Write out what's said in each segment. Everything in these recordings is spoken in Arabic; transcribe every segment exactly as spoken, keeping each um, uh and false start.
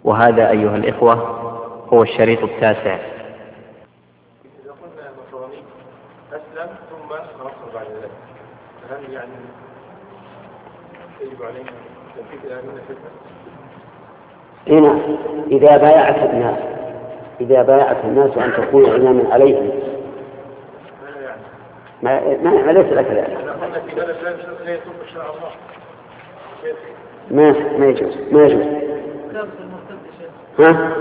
وهذا أيها الإخوة هو الشريط التاسع. إذا قلنا النصراني أسلم ثم نصر بعد ذلك، هل يعني يجب علينا تنفيذ الآمنة فتنة؟ هنا إذا بايعت الناس إذا بايعت الناس أن تكون إماما عليهم ما ما ليس لك ذلك. ما ما يجوز ما يجوز. ها؟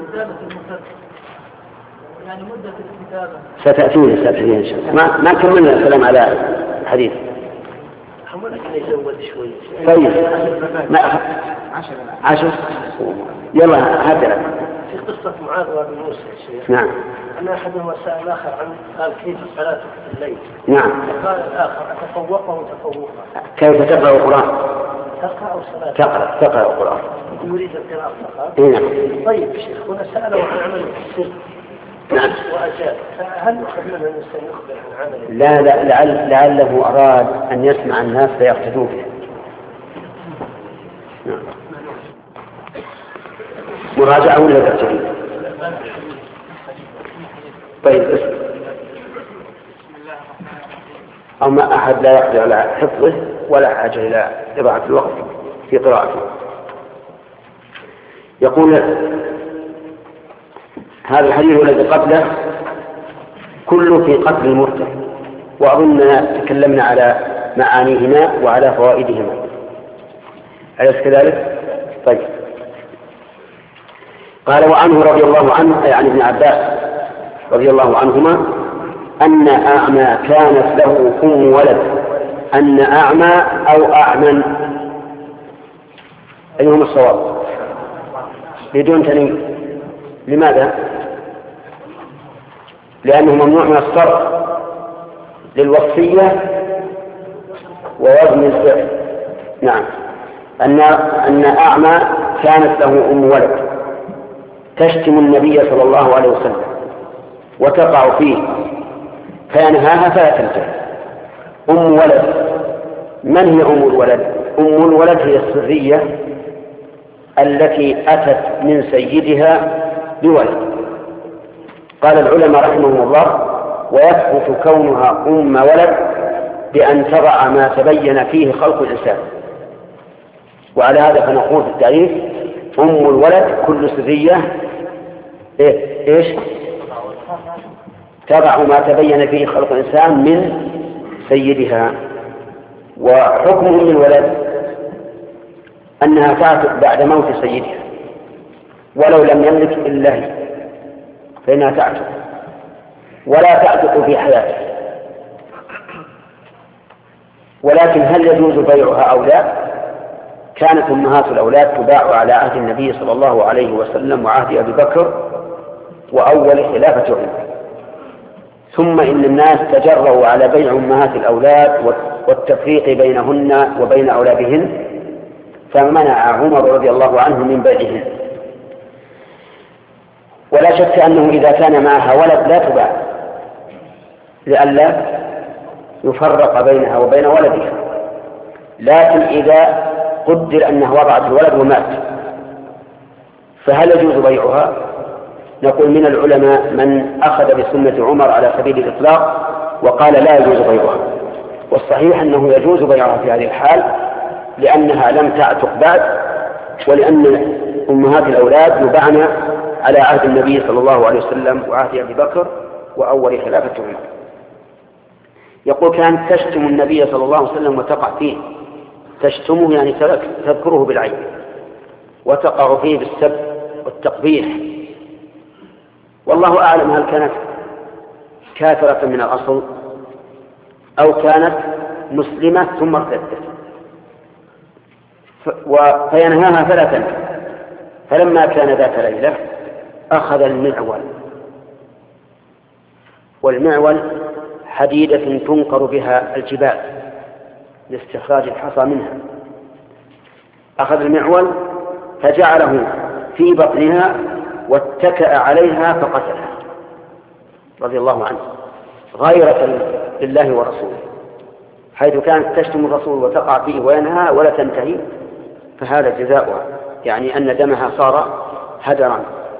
يعني مدة الكتابة ستأتينا ستأتينا إن شاء الله. ما ما كملنا الكلام على الحديث. حملك يزود شوي. طيب. ما عشر عشر. يلا هذا. في قصة معاذ وابن موسى يا شيخ. نعم. أن أحدهما سأل الآخر عن قال كيف الصلاة في الليل. نعم. قال الآخر أتفوقه تفوقا. كيف تقرأ القرآن؟ تقرأ الصلاة. تقرأ تقرأ القرآن. يريد القراءة فقط. نعم. طيب شيخ هنا سأله عن عمل السر. نعم. وأجاب. هل يؤخذ منه الإنسان يخبر عن عمله؟ لا لا لعل لعله أراد أن يسمع الناس فيقتدوا به. نعم. مراجعة ولا تقتدي؟ طيب اسم. أما أحد لا يقدر على حفظه ولا حاجة إلى إضاعة الوقت في قراءته. يقول هذا الحديث الذي قبله كله في قتل المرتد، وأظننا تكلمنا على معانيهما وعلى فوائدهما، أليس كذلك؟ طيب. قال وعنه رضي الله عنه يعني ابن عباس رضي الله عنهما أن أعمى كانت له أم ولد. أن أعمى أو أعمى أيهما الصواب؟ بدون تنوين. لماذا؟ لأنه ممنوع من الصرف للوصية ووزن الفعل. نعم. أن أن أعمى كانت له أم ولد تشتم النبي صلى الله عليه وسلم وتقع فيه فينهاها فلا تنتهي. أم ولد، من هي أم الولد؟ أم الولد هي السرية التي أتت من سيدها بولد. قال العلماء رحمهم الله ويثبت كونها أم ولد بأن تضع ما تبين فيه خلق الإنسان. وعلى هذا فنقول في التعريف أم الولد كل سرية إيه؟ إيش؟ تضع ما تبين فيه خلق الإنسان من سيدها. وحكم أم الولد أنها تعتق بعد موت سيدها ولو لم يملك إلا هي فإنها تعتق، ولا تعتق في حياته. ولكن هل يجوز بيعها أو لا؟ كانت أمهات الأولاد تباع على عهد النبي صلى الله عليه وسلم وعهد أبي بكر وأول خلافة عمر، ثم إن الناس تجرؤوا على بيع أمهات الأولاد والتفريق بينهن وبين أولادهن، فمنع عمر رضي الله عنه من بيعهن. ولا شك أنه إذا كان معها ولد لا تباع لئلا يفرق بينها وبين ولدها. لكن إذا قدر أنها وضعت الولد ومات فهل يجوز بيعها؟ نقول من العلماء من أخذ بسنة عمر على سبيل الإطلاق وقال لا يجوز بيعها، والصحيح أنه يجوز بيعها في هذه الحال لأنها لم تعتق بعد، ولأن أمهات الأولاد يباعن على عهد النبي صلى الله عليه وسلم وعهد أبي بكر وأول خلافة عمر. يقول كانت تشتم النبي صلى الله عليه وسلم وتقع فيه. تشتمه يعني تذكره بالعين وتقع فيه بالسب والتقبيح. والله أعلم هل كانت كافرة من الأصل أو كانت مسلمة ثم ارتدت فينهاها فلا تنكر. فلما كان ذات ليلة أخذ المعول، والمعول حديدة تنقر بها الجبال لاستخراج الحصى منها. أخذ المعول فجعله في بطنها واتكأ عليها فقتلها رضي الله عنه غيرة لله ورسوله، حيث كانت تشتم الرسول وتقع فيه وينهى ولا تنتهي، فهذا جزاؤها، يعني أن دمها صار هدرا.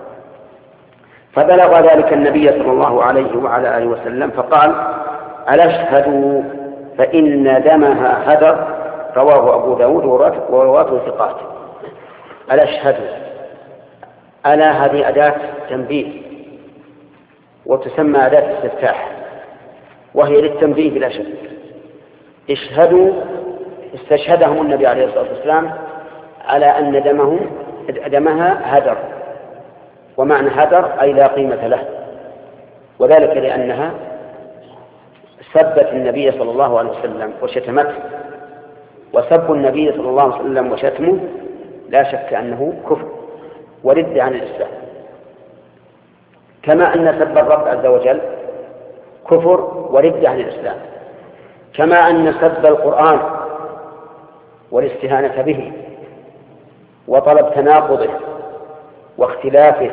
فبلغ ذلك النبي صلى الله عليه وعلى آله وسلم فقال: ألا اشهدوا فإن دمها هدر. رواه أبو داود ورواته ثقات. ألا اشهدوا، ألا هذه أداة تنبيه وتسمى أداة استفتاح، وهي للتنبيه بلا شك. اشهدوا استشهدهم النبي عليه الصلاة والسلام على أن دمهم دمها هدر، ومعنى هدر أي لا قيمة له، وذلك لأنها سبت النبي صلى الله عليه وسلم وشتمته، وسب النبي صلى الله عليه وسلم وشتمه لا شك أنه كفر ورد عن الإسلام، كما أن سب الرب عز وجل كفر ورد عن الإسلام، كما أن سب القرآن والاستهانة به وطلب تناقضه واختلافه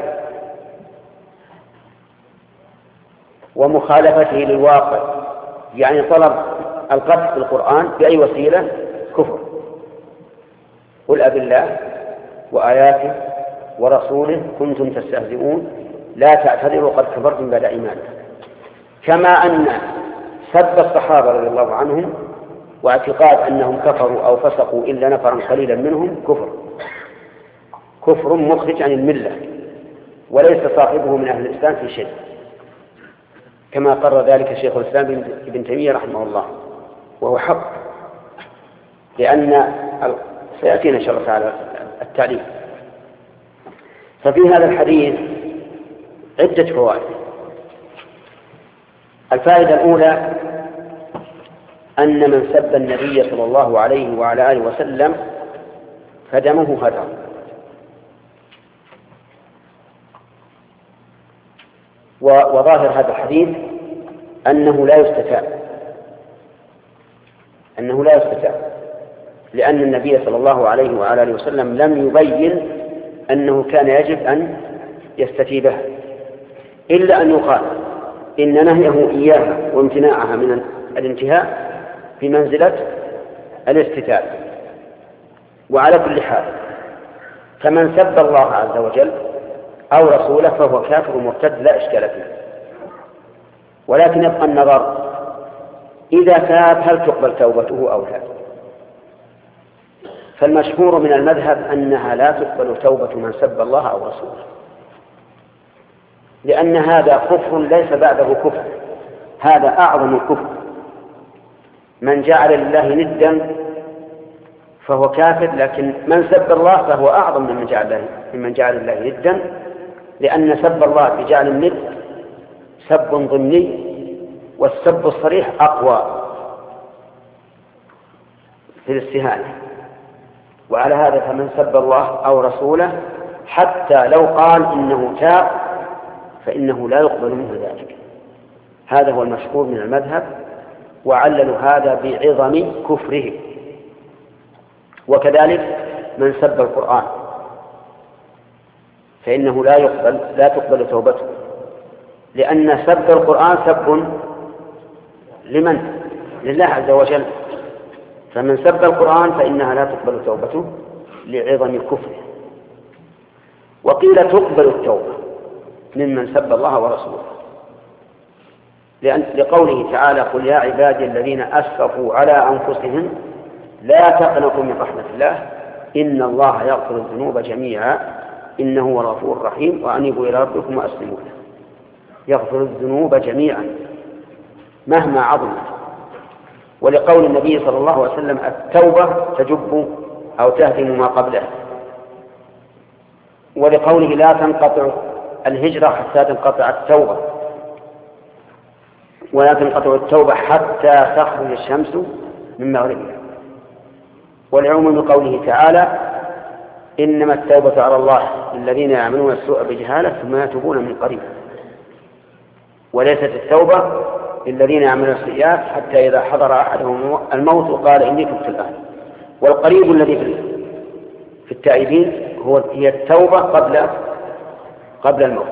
ومخالفته للواقع، يعني طلب القذف في القرآن بأي وسيلة كفر. قل أب الله وآياته ورسوله كنتم تستهزئون لا تعتذروا قد كفرتم بعد إيمانكم. كما أن سب الصحابة رضي الله عنهم واعتقاد أنهم كفروا أو فسقوا إلا نفرا قليلا منهم كفر كفر مخرج عن الملة، وليس صاحبه من أهل الإسلام في شيء، كما قرر ذلك شيخ الإسلام ابن تيمية رحمه الله، وهو حق، لأن سيأتينا إن شاء الله تعالى التعليم. ففي هذا الحديث عدة فوائد. الفائدة الأولى أن من سب النبي صلى الله عليه وعلى آله وسلم فدمه هدر. وظاهر هذا الحديث أنه لا يستتاب أنه لا يستتاب لأن النبي صلى الله عليه وعلى آله وسلم لم يبين أنه كان يجب أن يستتيبها، إلا أن يقال إن نهيه إياها وامتناعها من الانتهاء بمنزلة الاستتاب. وعلى كل حال فمن سب الله عز وجل أو رسوله فهو كافر مرتد لا إشكال فيه، ولكن يبقى النظر إذا تاب هل تقبل توبته أو لا. فالمشهور من المذهب أنها لا تقبل توبة من سب الله أو رسوله، لأن هذا كفر ليس بعده كفر، هذا أعظم الكفر. من جعل لله ندا فهو كافر، لكن من سب الله فهو أعظم ممن جعل ممن جعل الله ندا، لأن سب الله بجعل الند سب ضمني، والسب الصريح أقوى في الاستهانة. وعلى هذا فمن سب الله أو رسوله حتى لو قال إنه تاب فإنه لا يقبل منه ذلك. هذا هو المشهور من المذهب، وعللوا هذا بعظم كفره. وكذلك من سب القرآن فإنه لا يقبل لا تقبل توبته، لأن سب القرآن سب لمن؟ لله عز وجل. فمن سب القرآن فإنها لا تقبل توبته لعظم كفره. وقيل تقبل التوبة ممن سب الله ورسوله، لأن لقوله تعالى: قل يا عبادي الذين أسرفوا على أنفسهم لا تقنطوا من رحمة الله إن الله يغفر الذنوب جميعا إنه هو الغفور الرحيم وأنيبوا إلى ربكم وأسلموا له. يغفر الذنوب جميعا مهما عظمت. ولقول النبي صلى الله عليه وسلم: التوبة تجب أو تهدم ما قبلها. ولقوله: لا تنقطع الهجرة حتى تنقطع التوبة، ولا تنقطع التوبة حتى تخرج الشمس من مغربها. ولعموم قوله تعالى: إنما التوبة على الله للذين يعملون السوء بجهالة ثم يتوبون من قريب. وليست التوبة للذين يعملون السيئات حتى إذا حضر أحدهم الموت وقال إني تبت الآن. والقريب الذي في التائبين هو هي التوبة قبل قبل الموت.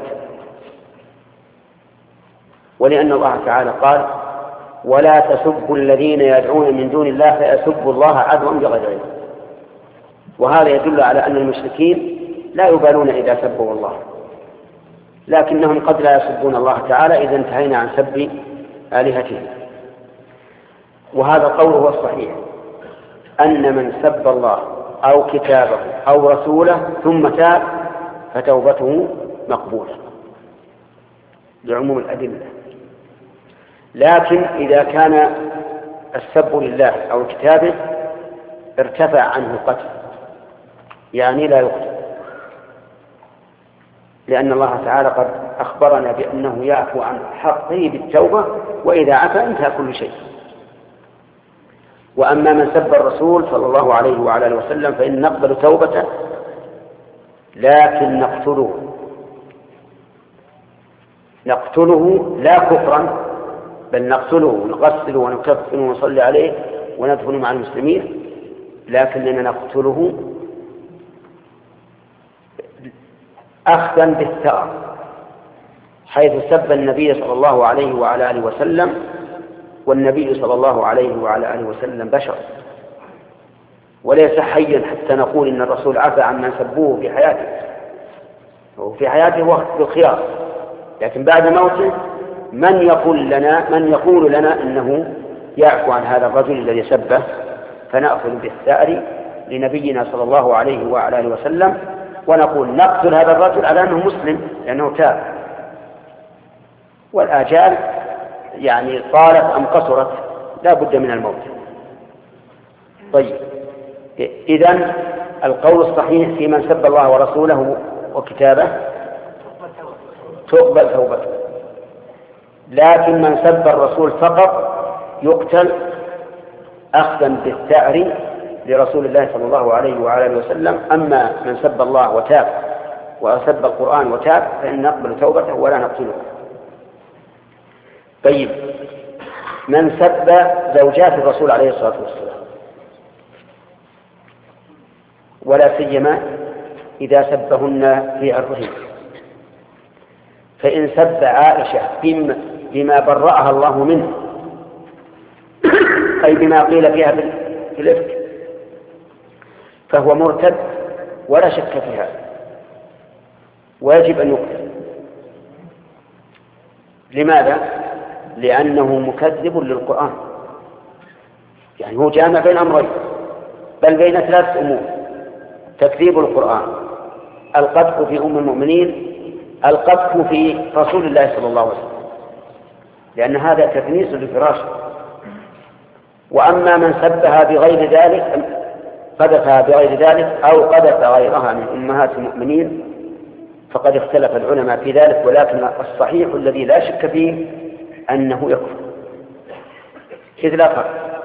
ولأن الله تعالى قال: ولا تسبوا الذين يدعون من دون الله فيسبوا الله عدوا بغير علم. وهذا يدل على أن المشركين لا يبالون إذا سبوا الله، لكنهم قد لا يسبون الله تعالى إذا انتهينا عن سب آلهتهم. وهذا القول هو الصحيح، أن من سب الله أو كتابه أو رسوله ثم تاب فتوبته مقبولة لعموم الأدلة. لكن إذا كان السب لله أو كتابه ارتفع عنه القتل، يعني لا يقتل، لأن الله تعالى قد أخبرنا بأنه يعفو عن حقه بالتوبة، وإذا عفا انتهى كل شيء. وأما من سب الرسول صلى الله عليه وعلى آله وسلم فإن نقبل توبته، لكن نقتله نقتله لا كفرا، بل نقتله ونغسله ونكفنه ونصلي عليه وندفن مع المسلمين، لكننا نقتله أخذا بالثأر، حيث سب النبي صلى الله عليه وعلى آله وسلم، والنبي صلى الله عليه وعلى آله وسلم بشر وليس حيا حتى نقول إن الرسول عفى عمن سبوه في حياته، وفي حياته وقت بالخيار، لكن بعد موته من يقول لنا من يقول لنا إنه يعفو عن هذا الرجل الذي سبه، فنأخذ بالثأر لنبينا صلى الله عليه وعلى آله وسلم ونقول نقتل هذا الرجل على أنه مسلم لأنه تاب، والآجال يعني طالت أم قصرت لا بد من الموت. طيب، إذن القول الصحيح في من سب الله ورسوله وكتابه تقبل توبته، لكن من سب الرسول فقط يقتل أخذا بالثأر لرسول الله صلى الله عليه وعلى آله وسلم. أما من سب الله وتاب وسب القرآن وتاب فإن نقبل توبته ولا نقتله. طيب، من سب زوجات الرسول عليه الصلاة والسلام، ولا سيما إذا سبهن في عرضهن، فإن سب عائشة بما برأها الله منه، أي بما قيل فيها في الإفك، فهو مرتد ولا شك في هذا، ويجب أن يقتل. لماذا؟ لأنه مكذب للقرآن، يعني هو جامع بين أمرين، بل بين ثلاثة أمور: تكذيب القرآن، القذف في أم المؤمنين، القذف في رسول الله صلى الله عليه وسلم، لأن هذا تكنيس لفراشه. وأما من سبها بغير ذلك، قذفها بغير ذلك أو قذف غيرها من أمهات المؤمنين، فقد اختلف العلماء في ذلك، ولكن الصحيح الذي لا شك فيه أنه يكفر، إذ لا فرق،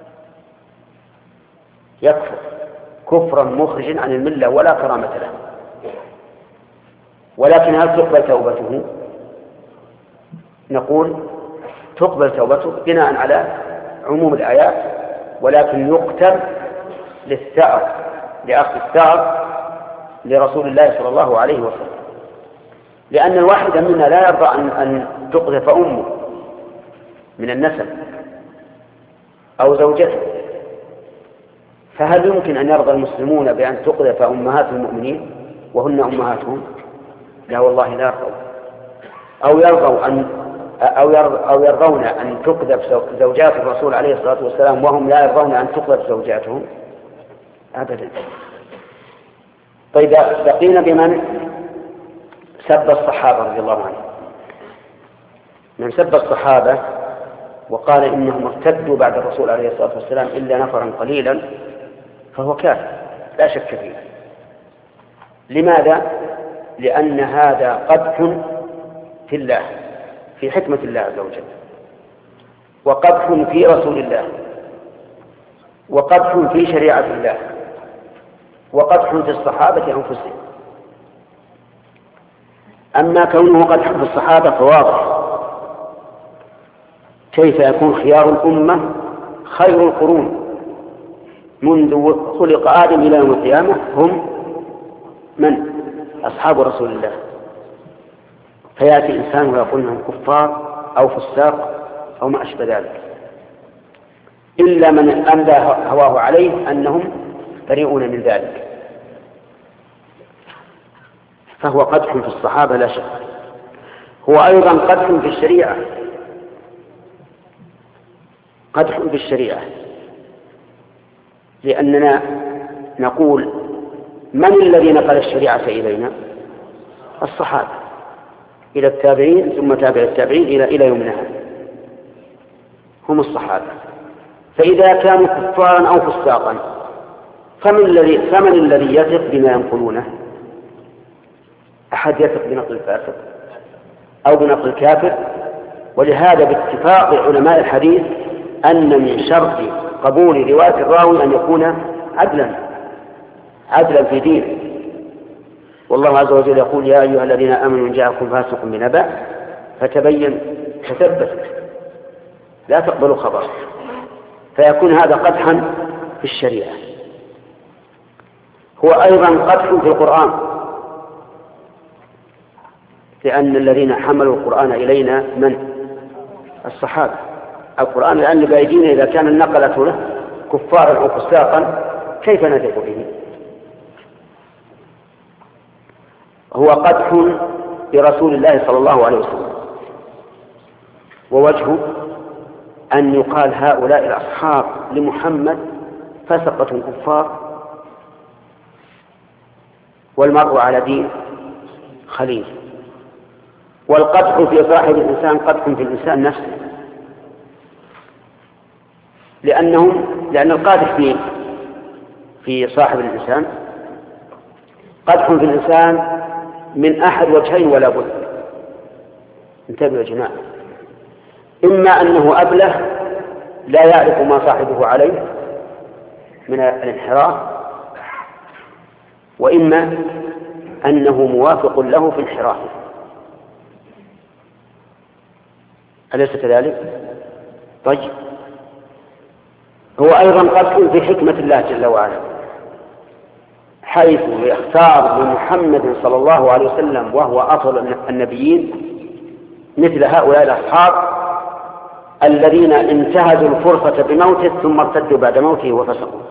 يكفر كفرا مخرجا عن الملة ولا كرامة له. ولكن هل تقبل توبته؟ نقول تقبل توبته بناء على عموم الآيات، ولكن يقتل للثأر، لأخذ الثأر لرسول الله صلى الله عليه وسلم، لأن الواحد منا لا يرضى أن, أن تقذف أمه من النسل أو زوجته، فهل يمكن أن يرضى المسلمون بأن تقذف أمهات المؤمنين وهن أمهاتهم؟ لا والله لا يرضوا. أو يرضوا أن أو أو يرضون أن تقذف زوجات الرسول عليه الصلاة والسلام وهم لا يرضون أن تقذف زوجاتهم؟ أبدا. طيب، بقينا بمن سب الصحابة رضي الله عنهم. من سب الصحابة وقال إنهم ارتدوا بعد الرسول عليه الصلاة والسلام إلا نفرا قليلا فهو كافر لا شك فيه. لماذا؟ لأن هذا قدح في الله، في حكمة الله عز وجل، وقدح في رسول الله، وقدح في شريعة الله، وقدح في الصحابة أنفسهم. أما كونه قدح في الصحابة فواضح، كيف يكون خيار الأمة خير القرون منذ خلق آدم إلى يوم القيامة هم من؟ أصحاب رسول الله. فيأتي إنسان ويقول لهم كفار أو فساق أو ما أشبه ذلك، إلا من أملى هواه عليه أنهم بريئون من ذلك. فهو قدح في الصحابة لا شك. هو أيضا قدح في الشريعة، قدح في الشريعة، لأننا نقول من الذي نقل الشريعة إلينا؟ الصحابة إلى التابعين ثم تابع التابعين إلى إلى يومنا هذا، هم الصحابة. فإذا كانوا كفارا أو فساقا فمن الذي فمن الذي يثق بما ينقلونه؟ أحد يثق بنقل الفاسق أو بنقل الكافر؟ ولهذا باتفاق علماء الحديث أن من شرط قبول رواية الراوي أن يكون عدلا عدلا في دينه. والله عز وجل يقول: يا أيها الذين آمنوا إن جاءكم فاسق بنبأ فتبين تثبت لا تقبلوا خبر، فيكون هذا قدحا في الشريعة. هو أيضا قدح في القرآن، لأن الذين حملوا القرآن إلينا من؟ الصحابة. القرآن لأن بأيدينا إذا كان النقلة له كفارا أو فساقا كيف نثق به؟ هو قدح برسول الله صلى الله عليه وسلم. ووجهه أن يقال هؤلاء الأصحاب لمحمد فسقة كفار، والمرء على دين خليل. والقدح في صاحب الإنسان قدح في الإنسان نفسه، لأنهم لأن القادح في في صاحب الإنسان قدح في الإنسان من أحد وجهين ولا بد. انتبهوا يا جماعة: إما أنه أبله لا يعرف ما صاحبه عليه من الانحراف، وإما أنه موافق له في انحرافه. أليس كذلك؟ طيب، هو أيضا قدح في حكمة الله جل وعلا، حيث يختار لمحمد صلى الله عليه وسلم وهو أفضل النبيين مثل هؤلاء الأصحاب الذين انتهزوا الفرصة بموته ثم ارتدوا بعد موته وفسقوا.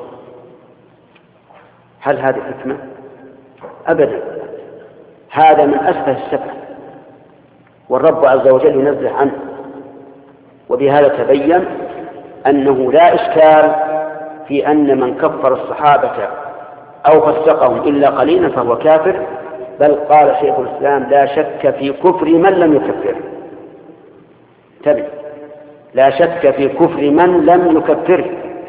هل هذه حكمة؟ أبدا، هذا من أسفه السفه، والرب عز وجل ينزه عنه. وبهذا تبين أنه لا إشكال في أن من كفر الصحابة أو فسقهم إلا قليلا فهو كافر، بل قال شيخ الإسلام: لا شك في كفر من لم يكفر. تبع: لا شك في كفر من لم يكفره،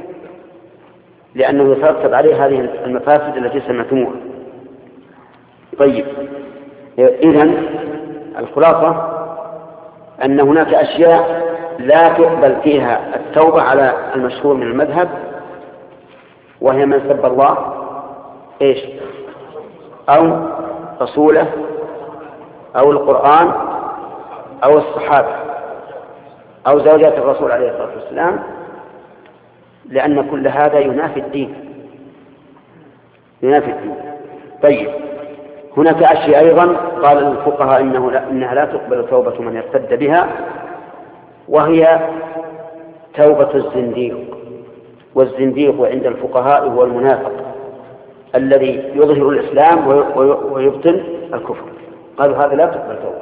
لأنه يترتب عليه هذه المفاسد التي سمعتموها. طيب، إذن الخلاصة أن هناك أشياء لا تقبل فيها التوبة على المشهور من المذهب، وهي من سب الله إيش أو رسوله أو القرآن أو الصحابة أو زوجات الرسول عليه الصلاة والسلام، لأن كل هذا ينافي الدين ينافي الدين. طيب، هناك أشياء أيضا قال الفقهاء إنه لا إنها لا تقبل توبة من ارتد بها، وهي توبة الزنديق. والزنديق عند الفقهاء هو المنافق الذي يظهر الإسلام ويبطن الكفر. قالوا هذا لا تقبل توبة.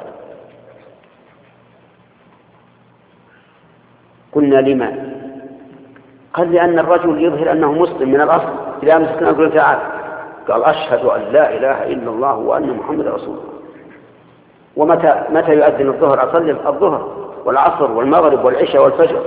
قلنا لما؟ قال لأن الرجل يظهر أنه مسلم من الأصل، إذا مسكنا نقول تعالى قال: أشهد أن لا إله إلا الله وأن محمد رسول الله. ومتى متى يؤذن الظهر أصلي الظهر والعصر والمغرب والعشاء والفجر،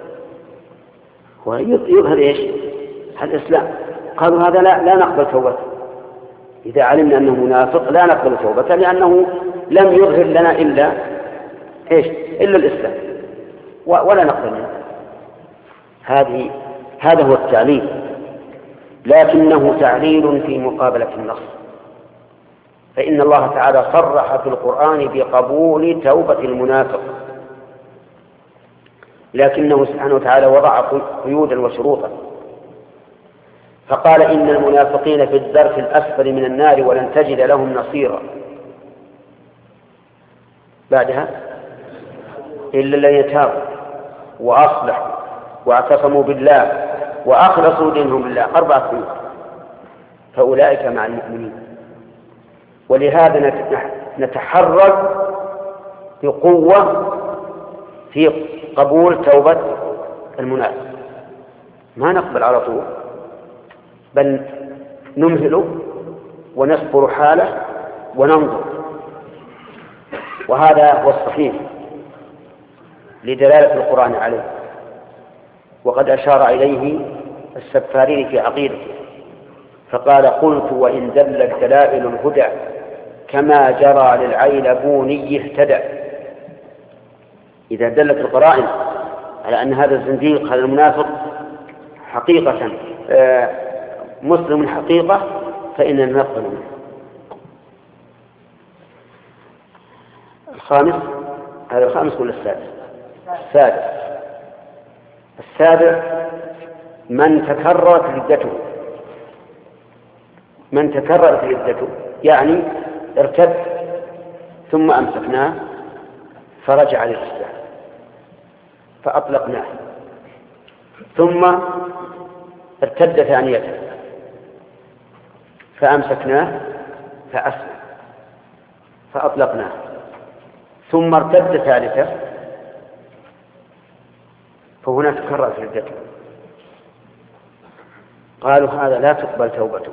ويظهر إيش؟ الإسلام. قالوا هذا لا, لا نقبل توبته. إذا علمنا أنه منافق لا نقبل توبته، لأنه لم يظهر لنا إلا إيش؟ إلا الإسلام، ولا نقبل منه. هذه هذا هو التعليل، لكنه تعليل في مقابلة النص. فإن الله تعالى صرح في القرآن بقبول توبة المنافق، لكنه سبحانه وتعالى وضع قيودا وشروطا، فقال: إن المنافقين في الدرك الأسفل من النار ولن تجد لهم نصيرا. بعدها: إلا الذين تابوا وأصلحوا واعتصموا بالله وأخلصوا دينهم لله، أربعة قيود، فأولئك مع المؤمنين. ولهذا نتحرز بقوة في قبول توبة المنافق، ما نقبل على طول، بل نمهله ونصبر حاله وننظر. وهذا هو الصحيح لدلالة القرآن عليه، وقد أشار إليه السفارين في عقيدته فقال: قلت وإن دلت دلائل الهدى كما جرى للعيلبوني اهتدى. إذا دلت القرائن على أن هذا الزنديق هذا المنافق حقيقة مسلم حقيقة فإننا نقبل منه. الخامس، هذا الخامس ولا السادس؟ السادس. السابع من تكررت ردته، من تكررت ردته يعني ارتد ثم أمسكناه فرجع للإسلام فأطلقناه، ثم ارتد ثانية فأمسكناه فأسلم فأطلقناه، ثم ارتد ثالثة فهنا تكررت ردته. قالوا هذا لا تقبل توبته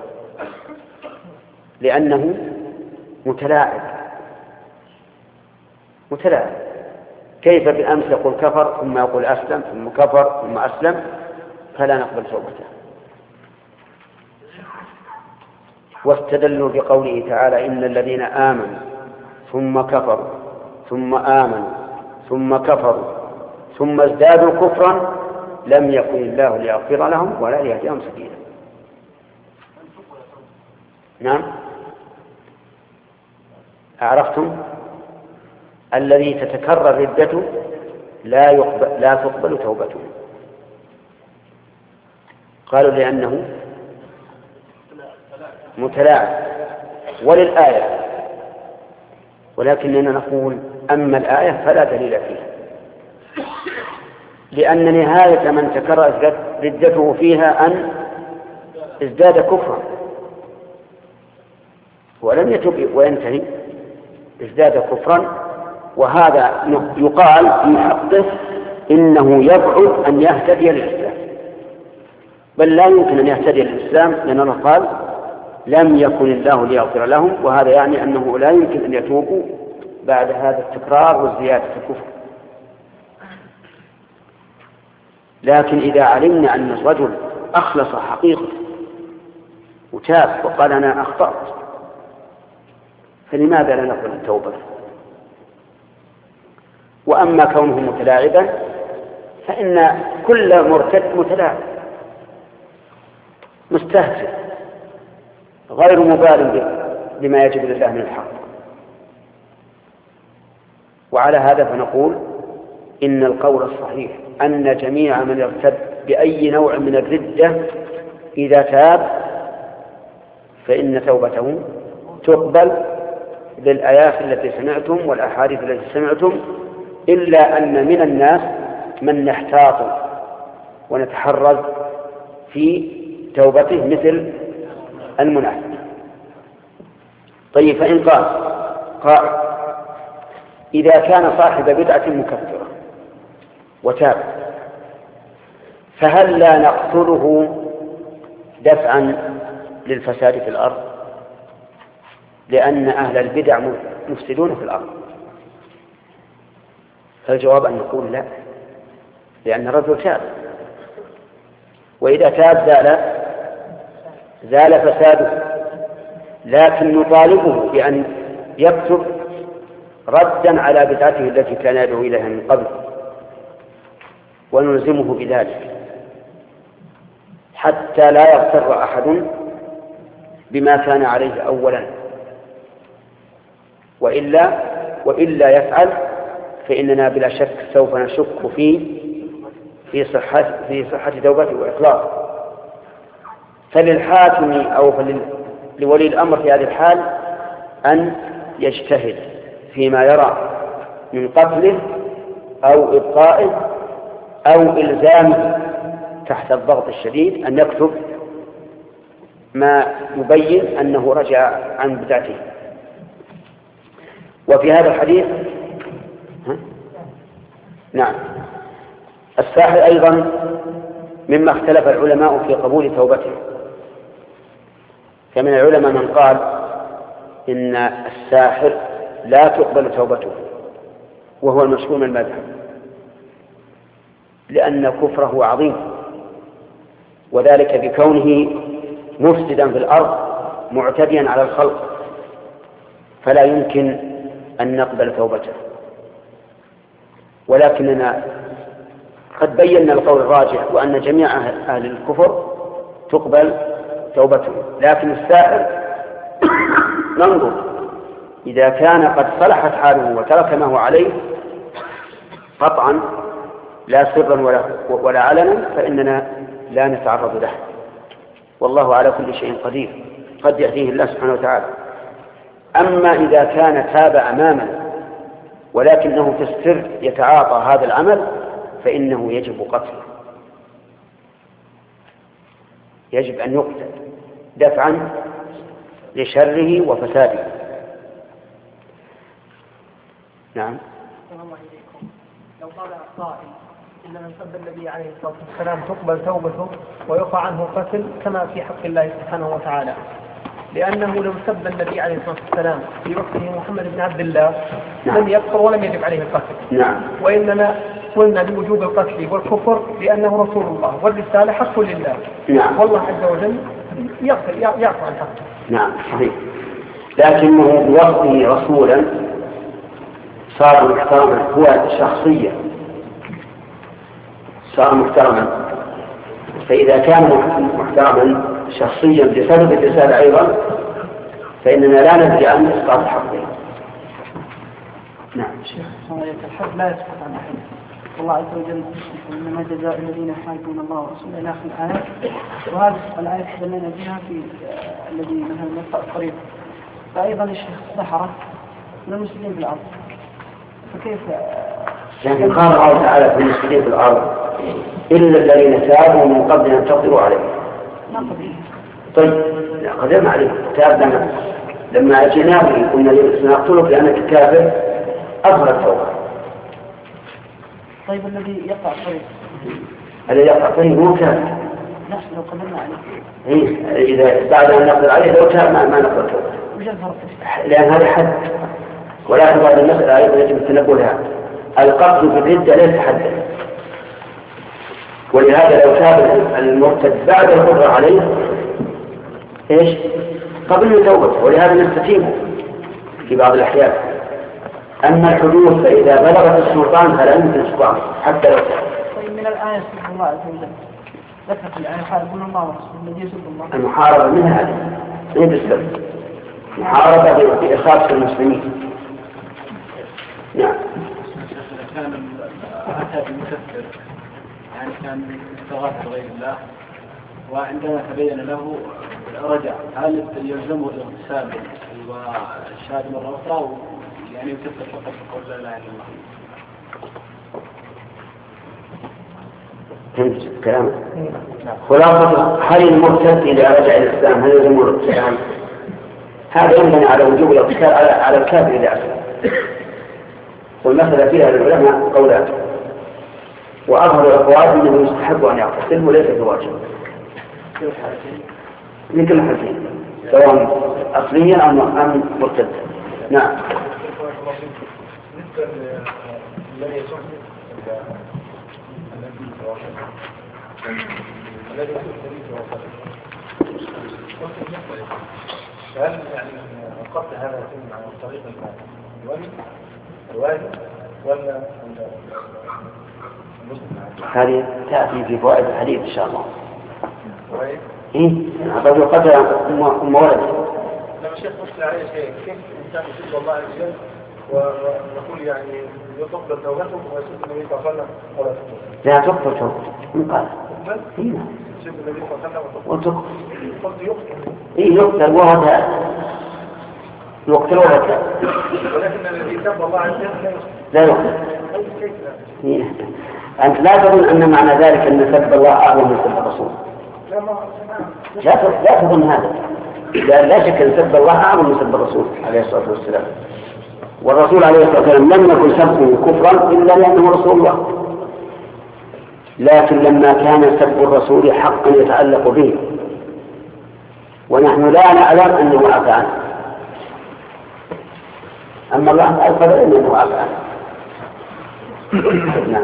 لأنه متلاعب متلاعب كيف بالأمس يقول كفر ثم يقول أسلم ثم كفر ثم أسلم، فلا نقبل توبته. واستدلوا بقوله تعالى: إن الذين آمنوا ثم كفروا ثم آمنوا ثم كفروا ثم ازدادوا كفرا لم يكن الله ليغفر لهم ولا ليهديهم سبيلا. نعم، أعرفتم؟ الذي تتكرر ردته لا يقبل لا تقبل توبته. قالوا لأنه متلاعب وللآية، ولكننا نقول أما الآية فلا دليل فيها، لأن نهاية من تكرر ردته فيها أن ازداد كفرا ولم يتب وينتهي، ازداد كفرا، وهذا يقال في حقه إنه يبعد أن يهتدي للإسلام، بل لا يمكن أن يهتدي للإسلام، لأنه قال لم يكن الله ليغفر لهم، وهذا يعني أنه لا يمكن أن يتوبوا بعد هذا التكرار والزيادة في الكفر. لكن إذا علمنا أن الرجل أخلص حقيقة وتاب وقال أنا أخطأت، فلماذا لا نقبل التوبة؟ وأما كونه متلاعبا فإن كل مرتد متلاعب مستهتر غير مبال بما يجب لله من الحق. وعلى هذا فنقول إن القول الصحيح أن جميع من ارتد بأي نوع من الردة إذا تاب فإن توبته تقبل بالآيات التي سمعتم والأحاديث التي سمعتم، إلا أن من الناس من نحتاط ونتحرز في توبته مثل المنافق. طيب، فإن قال قائل إذا كان صاحب بدعة مكفرة وتاب فهل لا نقتله دفعا للفساد في الأرض، لأن أهل البدع مفسدون في الأرض؟ فالجواب أن نقول لا، لأن الرجل تاب، وإذا تاب زال زال فساده، لكن نطالبه بأن يكتب ردا على بدعته التي كان يدعو إليها من قبل، ونلزمه بذلك حتى لا يغتر أحد بما كان عليه أولا، وإلا وإلا يفعل فإننا بلا شك سوف نشك فيه في صحة في صحة توبته وإخلاصه. فللحاكم أو لولي الأمر في هذه الحال أن يجتهد فيما يرى من قتله أو إبقائه أو إلزامه تحت الضغط الشديد، أن يكتب ما يبين أنه رجع عن بدعته وفي هذا الحديث ها؟ نعم الساحر أيضا مما اختلف العلماء في قبول توبته، فمن العلماء من قال إن الساحر لا تقبل توبته، وهو المشهور من المذهب، لأن كفره عظيم، وذلك بكونه مفسدا في الأرض معتديا على الخلق، فلا يمكن أن نقبل توبته. ولكننا قد بينا القول الراجح وأن جميع أهل الكفر تقبل توبته، لكن الساحر ننظر إذا كان قد صلحت حاله وترك ما هو عليه قطعا لا سرا ولا, ولا علنا فإننا لا نتعرض له، والله على كل شيء قدير، قد يأتيه الله سبحانه وتعالى. أما إذا كان تاب أماما ولكنه في السر يتعاطى هذا العمل فإنه يجب قتله، يجب أن يقتل دفعا لشره وفساده. نعم. الله إليكم. لو قال قائل إن من سب النبي عليه الصلاة والسلام تقبل توبته ويقع عنه قتل كما في حق الله سبحانه وتعالى، لأنه لو سب النبي عليه الصلاة والسلام في وقته محمد بن عبد الله نعم. لم يكفر ولم يجب عليه القتل. نعم. وإنما قلنا بوجوب القتل والكفر لأنه رسول الله والرسالة حق لله. نعم. والله عز وجل يغفر يعفو عن حقه. نعم صحيح، لكنه بوقته رسولا صار محترما، هو شخصيا صار محترما، فإذا كان محترما شخصيا بسبب الرسالة أيضا فإننا لا ندري عن إسقاط حقه. نعم. شيخ الحد لا يسقط عن أحد، والله عز وجل إنما جزاء الذين يحاربون الله ورسوله إلى آخر الآية، وهذه الآية تدلنا بها في الذي مثلا يقطع الطريق، فأيضا الشيخ السحرة من المسلمين في الأرض، فكيف لكن قال الله تعالى في المسلمين في الأرض إلا الذين تابوا من قبل أن تقدروا عليه. ما قبل. طيب قدرنا عليه، تاب لنا لما أجيناه قلنا سنقتلك لأنك كافر أظهر التوبة. طيب الذي يقطع الطريق الذي يقطع الطريق مو كافر. لا لو قدرنا عليه. إيه إذا بعد أن نقدر عليه لو تاب ما ما نقدر توبة. وش الفرق؟ لأن هذا حد، ولكن بعض المسألة أيضا يجب التنبه لها، القتل بالردة ليس حدا، ولهذا لو تاب المرتد بعد القدرة عليه ايش قبل توبته، ولهذا نستتيبه في بعض الأحيان. أما الحدود فإذا بلغت السلطان فلا يمكن سلطان حتى لو تاب. طيب من الآية سبحانه الله عز وجل ذكرت الآية يحاربون الله ورسوله الذي يسب الله. المحاربة منها هذه ليس بالسبب، محاربة بإخاص المسلمين. نعم. كان أتى بمكفر يعني كان استغاث بغير الله وعندما تبين له رجع، هل يلزمه الاغتسال والشهادة مرة أخرى يعني يكفر فقط يقول لا إله إلا الله؟ فهمت كلامك؟ خلاصة هل المرتد إذا رجع إلى الإسلام هل يلزمه الاغتسال؟ هذا ينبني على وجوب الاغتسال على على الكافر إذا أسلم، والمسألة فيها للعلماء قولان، وأظهر الأقوال أنه يستحب أن يغتسل وليس بواجب من كل حالتين سواء أصليا أم أم مرتدا. نعم. هل يعني القتل هذا يتم عن طريق الواجب ولا هذه تأتي في فوائد الحديث إن شاء الله. إيه؟ الرجل قتل أم ولد. لما الشيخ مشكل عليه شيء، كيف الإنسان يسب الله عز وجل ونقول يعني يقبل توبته ويسب النبي صلى الله عليه وسلم ولا تقبل؟ لا تقبل توبته. من قال؟ تقبل؟ إيه. يسب النبي صلى الله عليه وسلم وتقبل. قلت يقتل. إيه يقتل وهذا يقتل وهذا. ولكن الذي سب الله عز وجل لا يقتل. إيه. أنت لا تظن أن معنى ذلك أن سب الله أعظم من سب الرسول. لا لا تظن هذا. لا, لا شك أن سب الله أعظم من سب الرسول عليه الصلاة والسلام. والرسول عليه الصلاة والسلام لم يكن سبه كفرا إلا لأنه رسول الله، لكن لما كان سب الرسول حقا يتعلق به ونحن لا نعلم أنه عفى عنه، أما الله أكبر أنه عفى عنه. نعم.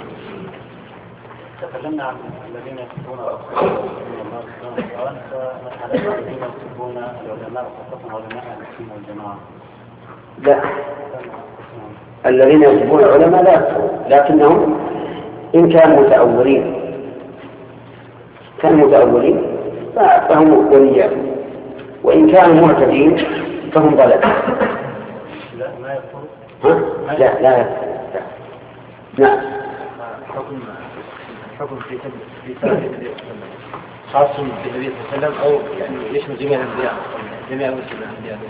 تكلمنا عن الذين يسبون الرسول الله سبحانه وتعالى، فنحن الذين يسبون العلماء خاصة علماء السنة والجماعة. لا، الذين يسبون العلماء لا يسبون، لكنهم إن كانوا متأولين كانوا متأولين فهم وليات، وإن كانوا معتدين فهم ضلال. لا ما يكفر. ها؟ لا لا يكفر. نعم. حكم حكم في في خاص بالنبي صلى الله عليه وسلم أو يعني يشمل جميع الأنبياء جميع الأنبياء.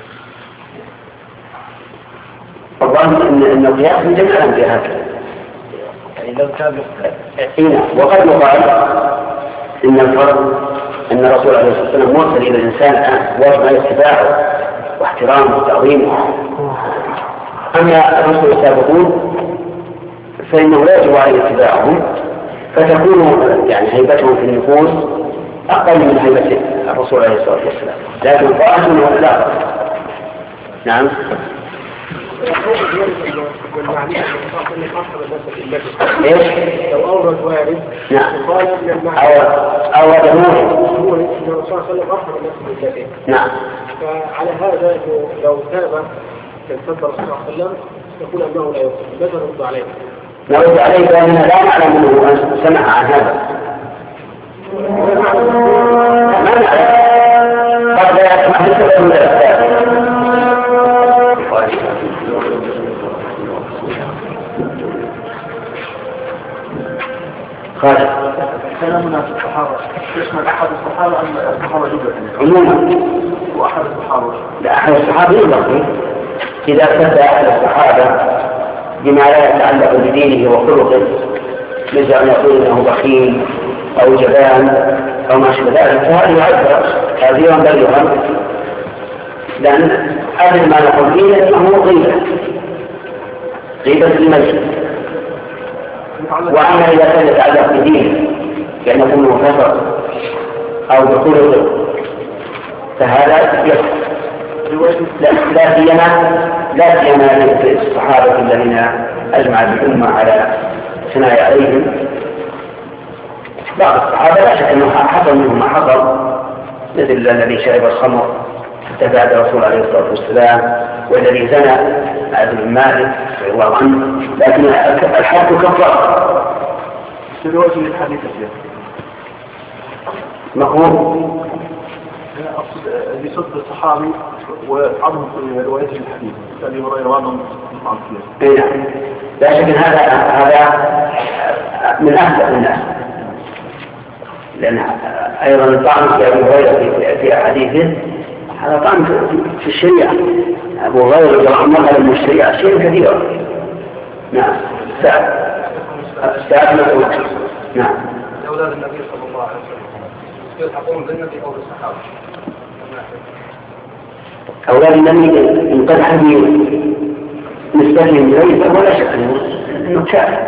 الظاهر أن أن القياس من جميع الأنبياء هكذا. يعني لو كان هنا وقد يقال إن الفرق أن الرسول عليه الصلاة والسلام مرسل إلى الإنسان واجب عليه اتباعه واحترامه وتعظيمه، أما الرسل السابقون فإنه لا يجب عليه اتباعهم، فتكون يعني هيبتهم في النفوس أقل من هيبة الرسول عليه الصلاة والسلام، لكن الظاهر أنه لا. نعم. ايش؟ لو أورد وارد نعم. قال من المعنى أورد نور ان الرسول صلى الله عليه وسلم أخبر الناس بالذات. نعم. فعلى هذا إنه لو تاب كان سب الرسول صلى الله عليه وسلم يقول أنه لا يقصد، ماذا نرد عليه؟ نرد عليه بأننا لا نعلم أنه سمع عن هذا، ما نعلم قد لا يسمع بسبب من الأسباب. خالد كلامنا في الصحابة يشمل أحد الصحابة أم الصحابة جدا؟ عموما وأحد الصحابة لا، أحد الصحابة يضطر إذا ارتد أحد الصحابة بما لا يتعلق بدينه وخلقه، مثل أن يقول أنه بخيل أو جبان أو ما شابه ذلك، فهذه عذرة هذه بلغا، لأن أبدا ما نقول فيه أنه غيبة غيبة الميت. وأما إذا كان يتعلق بدينه كأن يكون كفر أو بخلقه فهذا يكفر، لا سيما لا سيما الصحابة الذين أجمع الأمة على ثناء عليهم. بعض الصحابة لا شك أنه حصل منهم ما حصل، مثل الذي شرب الخمر حتى بعد الرسول عليه الصلاة والسلام، والذي زنى عبد بن مالك رضي الله عنه، لكن الحد كفر. في وجه الحديث فيه مفهوم؟ أنا أقصد بصد الصحابي وعظم رواية الحديث الذي هريرة وعنهم مطعم فيه. نعم، لا شك أن هذا هذا من أهدف الناس، لأن أيضا الطعن في أبي هريرة في أحاديثه هذا طعن في الشريعة. أبو هريرة رضي الله عنه قال من الشريعة شيء كثير. نعم. سعد سعد مسعود. نعم. أولاد النبي صلى الله عليه وسلم يلحقون بالجنة أو بالصحابة. أولاد النبي إن قد حدي نستفهم إليه ولا شك أنه كافر،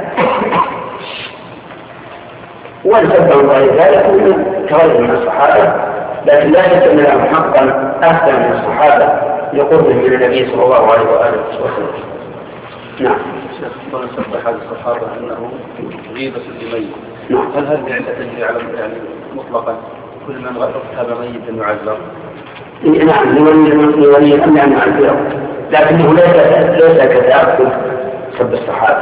ولسبب غير ذلك كغير من الصحابة، لكن لا شك أن لهم حقا أكثر من الصحابة لقربهم من النبي صلى الله عليه وآله وسلم. نعم. شيخ الله سبح هذه الصحابة أنه غيبة لميت. نعم. هل هذه علة يعلم يعني مطلقا كل من غير ميتا يعذر؟ نعم، لولي الأمر أن يعذره، لكنه ليس ليس كتأكد سب الصحابة.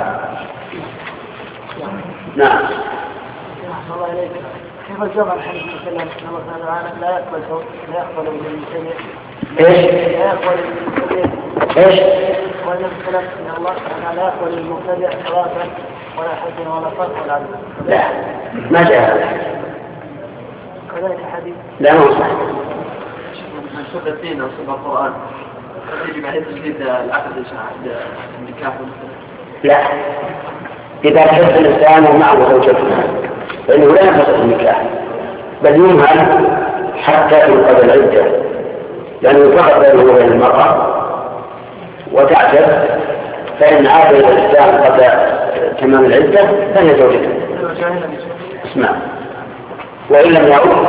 نعم. الله إليك، كيف الجمع الحديث صلى الله عليه وسلم لا يقبل لا يقبل من المسلمين؟ ايش؟ لا يقبل المسلمين. ايش؟ والنبي صلى الله عليه وسلم ان الله تعالى لا يقبل المبتدع صلاة ولا حج ولا صرف ولا عدل. لا، ما جاء هذا. كذلك حديث. لا، ما هو صحيح. من سب الدين أو سب القرآن يجب عليه تجديد العقد عند النكاح. لا، إذا حب الإنسان ومعه زوجته فإنه لا ينفصل النكاح، بل يمهل حتى ينقضي العدة، لأنه فقط بينه وبين المرأة وتعتد فإن عاد إلى الإسلام قبل تمام العدة فهي زوجته. اسمع، وإن لم يعود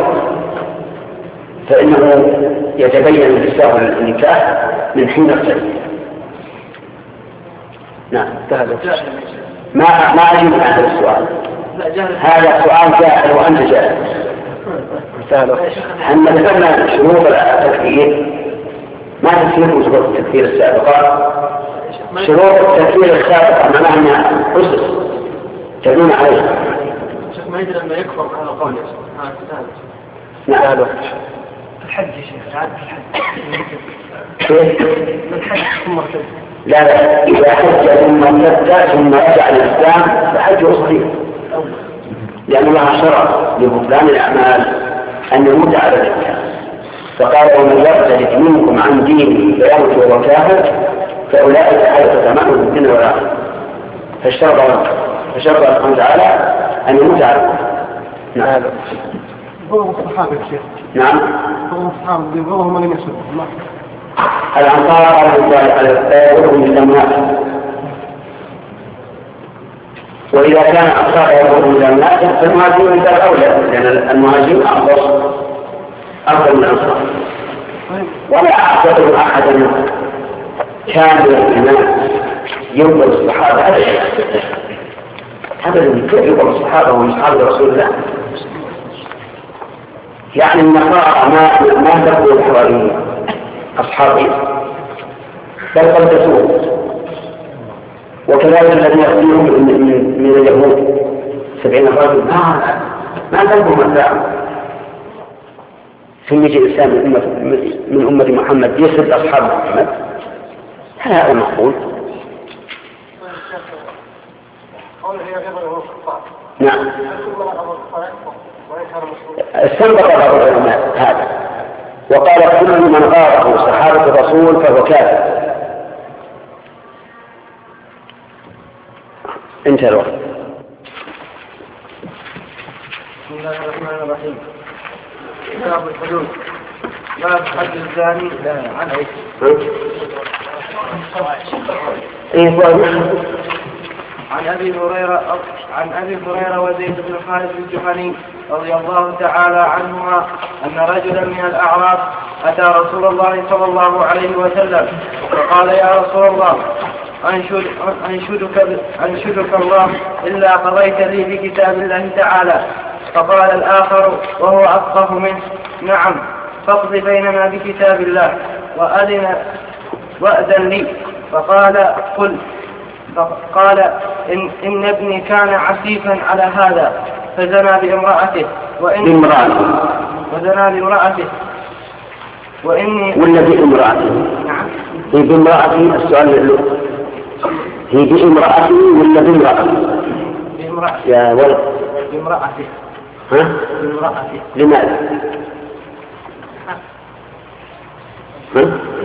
فإنه يتبين بسبب النكاح من حين الصيد. نعم تهدف. ما ما أجيب عن هذا السؤال. هذا سؤال جاهل وأنت جاهل. احنا ذكرنا شروط التكفير، ما تكفير شروط التكفير السابقة. شروط التكفير السابقة معناها أنها أسس تبنون عليها. ما يدري لما يكفر هذا القول. نعم. الحج يا شيخ، عاد الحج. كيف؟ الحج ثم ارتد. لا لا، إذا حج ثم ارتد ثم رجع للإسلام فحجه صحيح. لأن الله شرع لبطلان الأعمال أن يموت على ذلك، فقال ومن يرتد منكم عن دينه فيموت وهو كافر فأولئك حبطت أعمالهم في الدنيا والآخرة. فاشترط فشرط الله تعالى أن يموت على ذلك. نعم. هو الصحابة الشيخ. نعم. هو الصحابة بيقولوا من لم يسلموا. الأنصار على التابعون من الأموات، وإذا كان أنصار يقولون من الأموات فالمهاجرين من ذلك أولى، لأن المهاجرين أفضل أفضل من الأنصار. ولا أعتقد أحدا كامل الإيمان يقبل الصحابة أبدا. كيف يقبل الصحابة ومن أصحاب رسول الله؟ يعني النصارى ما ما تقبل الحواريين أصحاب عيسى بل قدسوه، وكذلك الذين يأتيهم من اليهود سبعين رجل ما ما ذنبهم الدعوة. ثم يجي الإنسان من أمة من أمة محمد يسد أصحاب محمد، هل هذا معقول؟ نعم. استنبط بعض العلماء هذا وقال كل من غاره صحابة الرسول فهو كافر. انتهى الوقت. بسم الله الرحمن الرحيم. كتاب الحدود. باب حد الزاني عن عن ابي هريره عن ابي هريره وزيد بن خالد الجهني رضي الله تعالى عنهما ان رجلا من الاعراب اتى رسول الله صلى الله عليه وسلم فقال يا رسول الله أنشد أنشدك, أنشدك الله إلا قضيت لي بكتاب الله تعالى. فقال الآخر وهو أفقه منه نعم فاقض بيننا بكتاب الله وأذن وأذن لي. فقال قل فقال إن, إن ابني كان عسيفا على هذا فزنى بامرأته وإن وزنى بامرأته وإني ولا بامرأته. نعم هي بامرأته. السؤال له هي بامرأته ولا بامرأته؟ بامرأته يا ولد. بامرأته. ها؟ بامرأته. لماذا؟ ها؟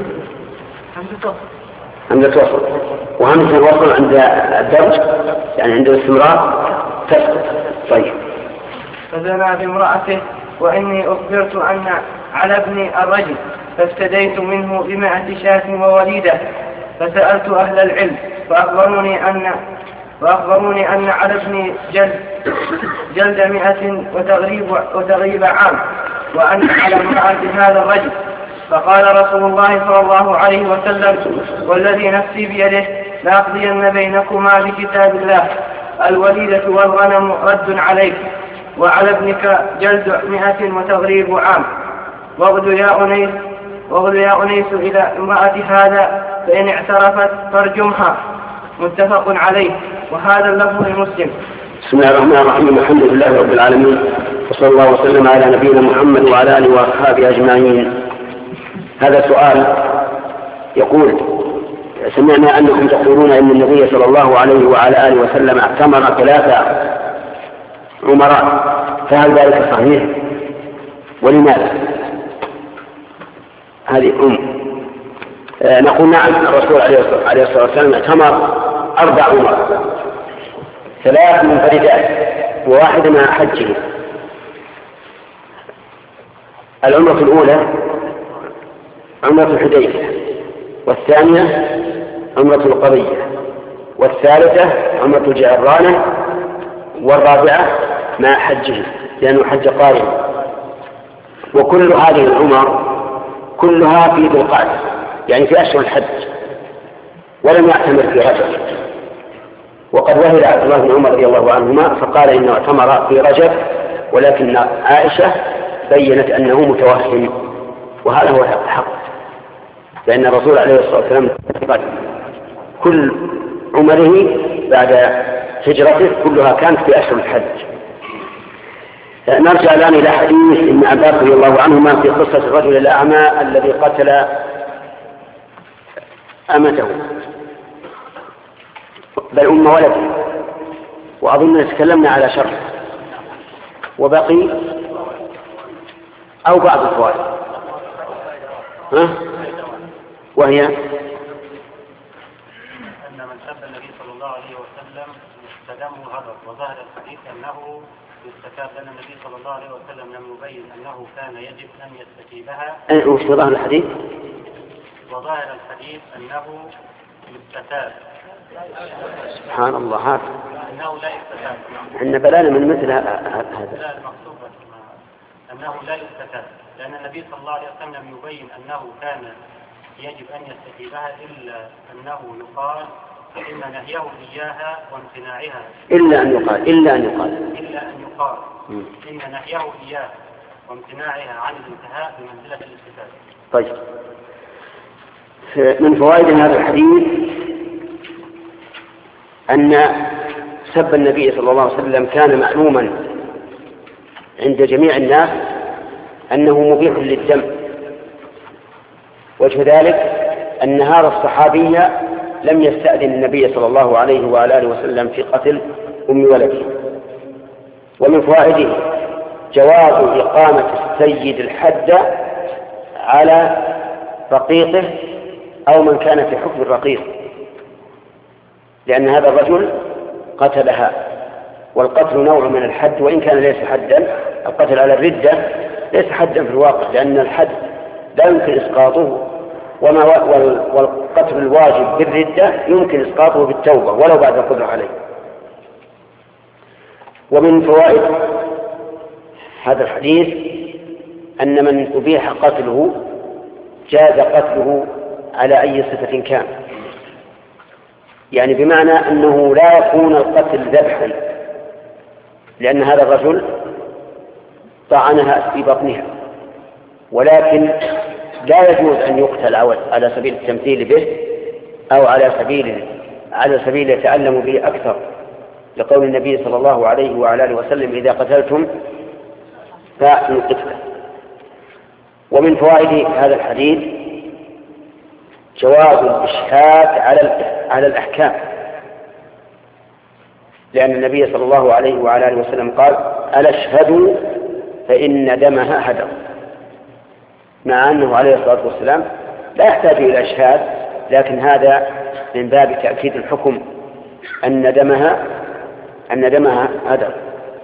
عند الوصل. وهمزة الوصل عند الدرج يعني عند الاستمرار تسقط. طيب. فزنى بامرأته وإني أخبرت أن على ابني الرجل فافتديت منه بمائة شاة ووليدة. فسألت أهل العلم فأخبروني أن وأخبروني أن على ابني جلد جلد مئة وتغريب وتغريب عام وأن على امرأة هذا الرجل. فقال رسول الله صلى الله عليه وسلم والذي نفسي بيده لأقضين بينكما بكتاب الله الوليدة والغنم رد عليك وعلى ابنك جلد مئة وتغريب عام. واغد يا أنيس واغد يا أنيس إلى امرأة هذا فإن اعترفت فارجمها. متفق عليه. وهذا اللفظ لمسلم. بسم الله الرحمن الرحيم. الحمد لله رب العالمين وصلى الله وسلم على نبينا محمد وعلى آله وأصحابه أجمعين. هذا سؤال يقول سمعنا أنكم تقولون إن النبي صلى الله عليه وعلى آله وسلم اعتمر ثلاثة عمراء فهل ذلك صحيح ولماذا؟ هذه أم آه نقول نعم الرسول عليه الصلاة والسلام اعتمر أربع عمر ثلاث منفردات وواحد مع حجه. العمرة الأولى عمرة الحديبية والثانية عمرة القضية، والثالثة عمرة الجعرانة، والرابعة مع حجه لأنه حج قارن. وكل هذه العمر كلها في ذي القعدة يعني في أشهر الحج، ولم يعتمر في رجب. وقد وهل عبد الله بن عمر رضي الله عنهما فقال إنه اعتمر في رجب، ولكن عائشة بينت أنه متوهم، وهذا هو الحق، لأن الرسول عليه الصلاة والسلام كل عمره بعد هجرته كلها كانت في أشهر الحج. نرجع الآن إلى حديث ابن عباس رضي الله عنهما في قصة الرجل الأعمى الذي قتل أمته بل أم ولده، وأظن تكلمنا على شر وبقي أو بعض الفوائد، ها؟ وهي أن من سب النبي صلى الله عليه وسلم فدمه هدر، وظهر الحديث أنه يستتاب، لأن النبي صلى الله عليه وسلم لم يبين أنه كان يجب أن يستتيبها. وش ظهر الحديث؟ وظاهر الحديث أنه يستتاب. سبحان الله، هذا أنه لا يستتاب. إحنا بلانا من مثل هذا. لا، المقصود أنه لا يستتاب، لأن النبي صلى الله عليه وسلم لم يبين أنه كان يجب أن يستتيبها، إلا أنه يقال إن نهيه إياها وامتناعها. إلا أن يقال إلا أن يقال إلا أن يقال إن نهيه إياها وامتناعها عن الانتهاء بمنزلة الاستتاب. طيب، من فوائد هذا الحديث أن سب النبي صلى الله عليه وسلم كان معلوما عند جميع الناس أنه مبيح للدم. وجه ذلك أن هذا الصحابي لم يستأذن النبي صلى الله عليه وعلى آله وسلم في قتل أم ولده. ومن فوائده جواز إقامة السيد الحد على رقيقه أو من كان في حكم الرقيق، لأن هذا الرجل قتلها، والقتل نوع من الحد وإن كان ليس حدا. القتل على الردة ليس حدا في الواقع، لأن الحد لا يمكن إسقاطه، وما والقتل الواجب بالردة يمكن إسقاطه بالتوبة ولو بعد القدرة عليه. ومن فوائد هذا الحديث أن من أبيح قتله جاز قتله على أي صفة كان، يعني بمعنى أنه لا يكون القتل ذبحا، لأن هذا الرجل طعنها في بطنها، ولكن لا يجوز أن يقتل على سبيل التمثيل به أو على سبيل على سبيل يتألم به أكثر، لقول النبي صلى الله عليه وعلى آله وسلم إذا قتلتم فأحسنوا القتلة. ومن فوائد هذا الحديث جواز الإشهاد على على الأحكام، لأن النبي صلى الله عليه وعلى آله وسلم قال ألا اشهدوا فإن دمها هدر، مع أنه عليه الصلاة والسلام لا يحتاج إلى إشهاد، لكن هذا من باب تأكيد الحكم أن دمها أن دمها هدر.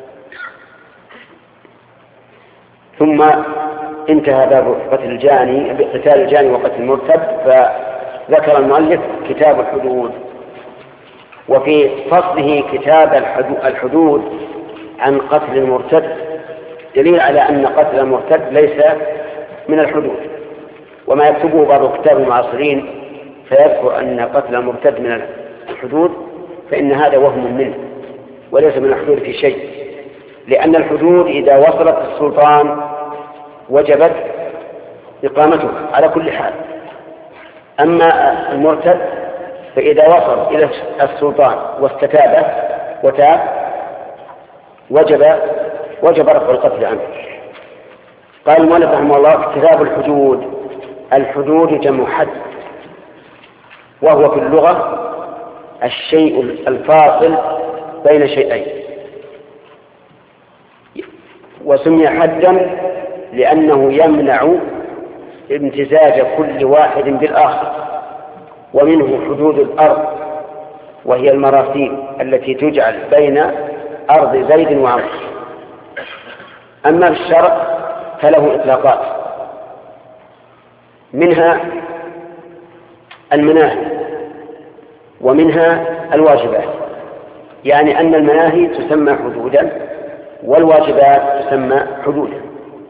ثم انتهى باب قتل الجاني بقتال الجاني وقتل المرتد، فذكر المؤلف كتاب الحدود، وفي فصله كتاب الحدود عن قتل المرتد دليل على أن قتل المرتد ليس من الحدود. وما يكتبه بعض كتاب المعاصرين فيذكر أن قتل المرتد من الحدود، فإن هذا وهم منه وليس من الحدود في شيء، لأن الحدود إذا وصلت السلطان وجبت إقامته على كل حال. أما المرتد فإذا وصل إلى السلطان واستتابه وتاب وجب وجب رفع القتل عنه. قال المؤلف رحمه الله كتاب الحدود. الحدود جمع حد، وهو في اللغة الشيء الفاصل بين شيئين، وسمي حدا لأنه يمنع امتزاج كل واحد بالآخر. ومنه حدود الأرض، وهي المراسيم التي تجعل بين أرض زيد وعمرو. أما في الشرع فله إطلاقات، منها المناهي ومنها الواجبات، يعني أن المناهي تسمى حدودا والواجبات تسمى حدودا.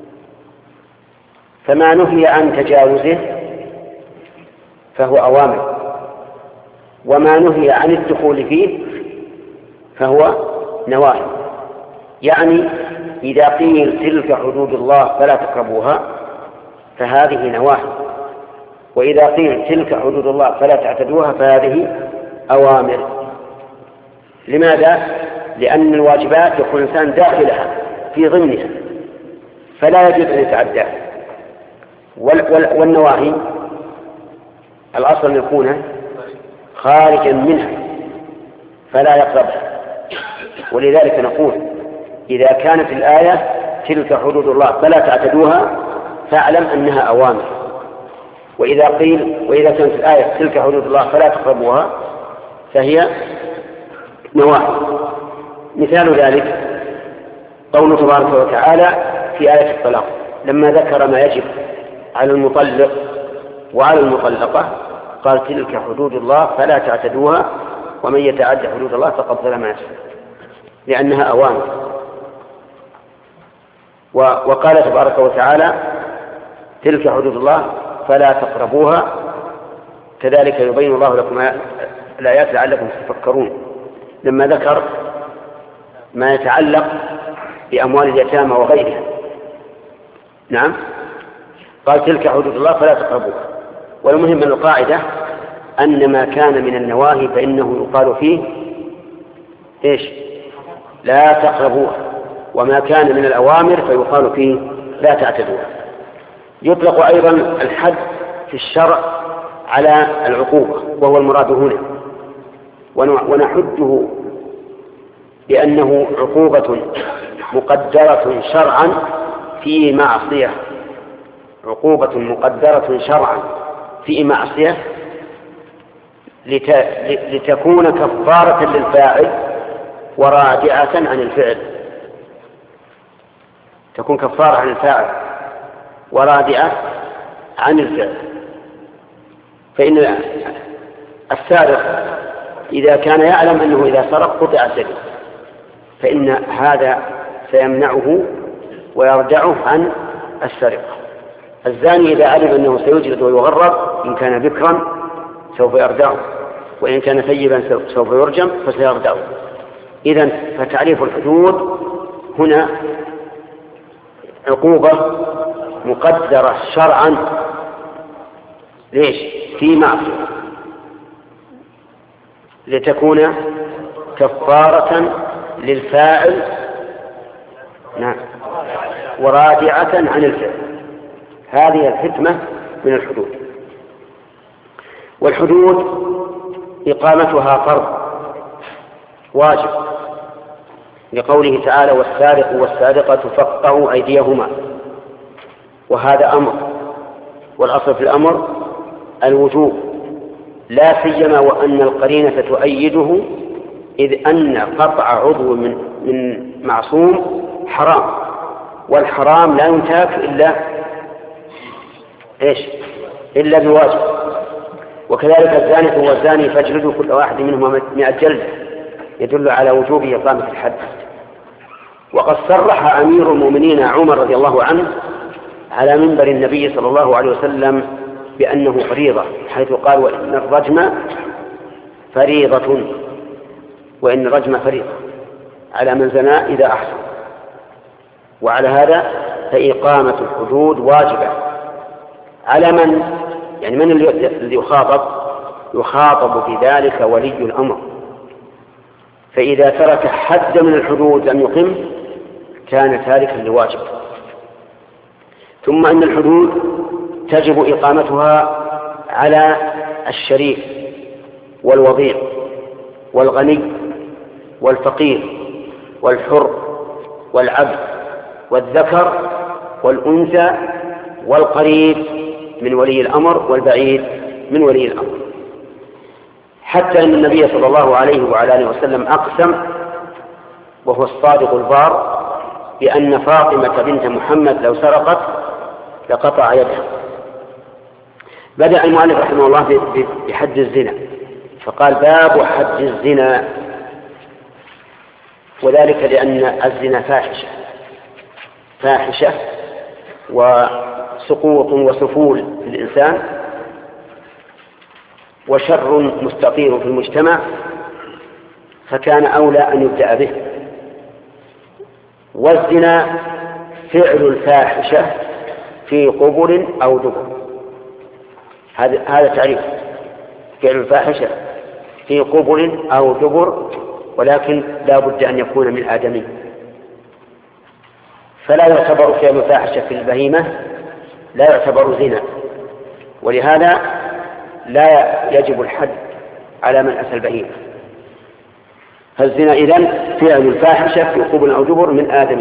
فما نهي عن تجاوزه فهو أوامر، وما نهي عن الدخول فيه فهو نواهي. يعني إذا قيل تلك حدود الله فلا تقربوها فهذه نواهي، وإذا قيل تلك حدود الله فلا تعتدوها فهذه أوامر. لماذا؟ لأن الواجبات يكون الإنسان داخلها في ضمنها فلا يجوز أن يتعداها، والنواهي الأصل أن يكون خارجا منها فلا يقربها. ولذلك نقول إذا كانت الآية تلك حدود الله فلا تعتدوها فاعلم أنها أوامر، وإذا قيل وإذا كانت الآية تلك حدود الله فلا تقربوها فهي نواهي. مثال ذلك قوله تبارك وتعالى في آية الطلاق لما ذكر ما يجب على المطلق وعلى المطلقة قال تلك حدود الله فلا تعتدوها ومن يتعد حدود الله فقد ظلم نفسه، لأنها أوامر. وقال تبارك وتعالى تلك حدود الله فلا تقربوها، كذلك يبين الله لكم الآيات لعلكم تتفكرون لما ذكر ما يتعلق بأموال اليتامى وغيرها. نعم، قال تلك حدود الله فلا تقربوها. والمهم من القاعدة أن ما كان من النواهي فإنه يقال فيه إيش؟ لا تقربوها، وما كان من الأوامر فيقال فيه لا تعتدوها. يطلق أيضا الحد في الشرع على العقوبة وهو المراد هنا، ونحده بأنه عقوبة مقدرة شرعا في معصية، عقوبة مقدرة شرعا في معصية لتكون كفارة للفاعل ورادعة عن الفعل، تكون كفارة عن الفاعل ورادعة عن الفعل. فإن السارق إذا كان يعلم أنه إذا سرق قطع سبيله فإن هذا سيمنعه ويرجعه عن السرقة. الزاني إذا علم أنه سيجلد ويغرب إن كان بكرا سوف يرجعه، وإن كان ثيبا سوف يرجم فسيرجعه. إذن فتعريف الحدود هنا عقوبة مقدرة شرعا ليش؟ في معصية لتكون كفارة للفاعل نعم ورادعة عن الفعل. هذه الحكمة من الحدود. والحدود إقامتها فرض واجب، لقوله تعالى والسارق والسارقة فاقطعوا أيديهما، وهذا أمر، والأصل في الأمر الوجوب، لا سيما وأن القرينة تؤيده، إذ أن قطع عضو من, من معصوم حرام، والحرام لا ينتهك إلا إيش؟ إلا بواجب. وكذلك الزاني والزاني فاجلدوا كل واحد منهما مئة جلدة، يدل على وجوب إقامة الحد. وقد صرح أمير المؤمنين عمر رضي الله عنه على منبر النبي صلى الله عليه وسلم بأنه فريضة، حيث قال وإن الرجم فريضة، وإن الرجم فريضة على من زنى إذا أحسن. وعلى هذا فإقامة الحدود واجبة على من، يعني من الذي يخاطب؟ يخاطب بذلك ولي الأمر، فإذا ترك حد من الحدود لم يقم كان تاركا لواجب. ثم أن الحدود تجب إقامتها على الشريف والوضيع والغني والفقير والحر والعبد والذكر والأنثى والقريب من ولي الأمر والبعيد من ولي الأمر، حتى أن النبي صلى الله عليه وعلى آله وسلم أقسم وهو الصادق البار بأن فاطمة بنت محمد لو سرقت لقطع يدها. بدأ المؤلف رحمه الله بحد الزنا، فقال باب حد الزنا، وذلك لأن الزنا فاحشة فاحشة وسقوط وسفول في الإنسان وشر مستطير في المجتمع، فكان أولى أن يبدأ به. والزنا فعل الفاحشة في قبر أو دبر، هذا هذا تعريف فعل الفاحشة في قبر أو دبر، ولكن لا بد أن يكون من آدمي، فلا يعتبر فعل الفاحشة في البهيمة لا يعتبر زنا، ولهذا لا يجب الحد على من أتى البهيمة. فالزنا إذن فعل الفاحشة في قبر أو دبر من آدمي.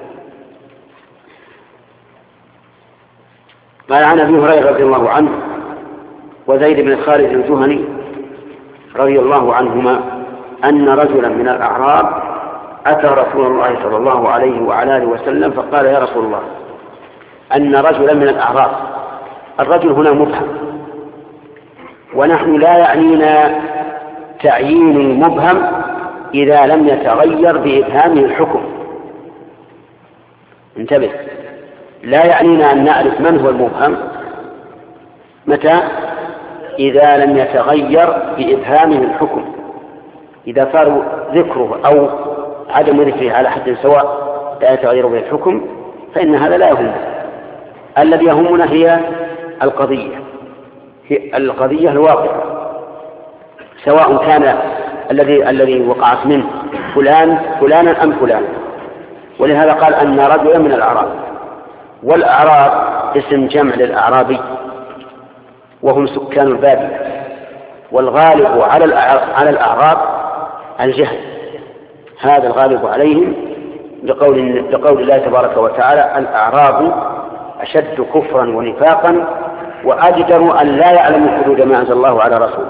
قال عن أبي هريرة رضي الله عنه وزيد بن خالد الجهني رضي الله عنهما أن رجلا من الأعراب أتى رسول الله صلى الله عليه وعلى آله وسلم فقال يا رسول الله، أن رجلا من الأعراب، الرجل هنا مبهم، ونحن لا يعنينا تعيين المبهم إذا لم يتغير بإبهامه الحكم. انتبه، لا يعنينا أن نعرف من هو المبهم متى؟ إذا لم يتغير بإبهامه الحكم. إذا صار ذكره أو عدم ذكره على حد سواء لا يتغير به الحكم فإن هذا لا يهم. الذي يهمنا هي القضية، هي القضية الواقعة، سواء كان الذي الذي وقعت منه فلان فلانا أم فلان. ولهذا قال أن رجلا من الأعراب، والأعراب اسم جمع للأعرابي وهم سكان البادية، والغالب على على الأعراب الجهل، هذا الغالب عليهم لقول لقول الله تبارك وتعالى الأعراب أشد كفرا ونفاقا وأجدر أن لا يعلموا حدود ما أنزل الله على رسوله.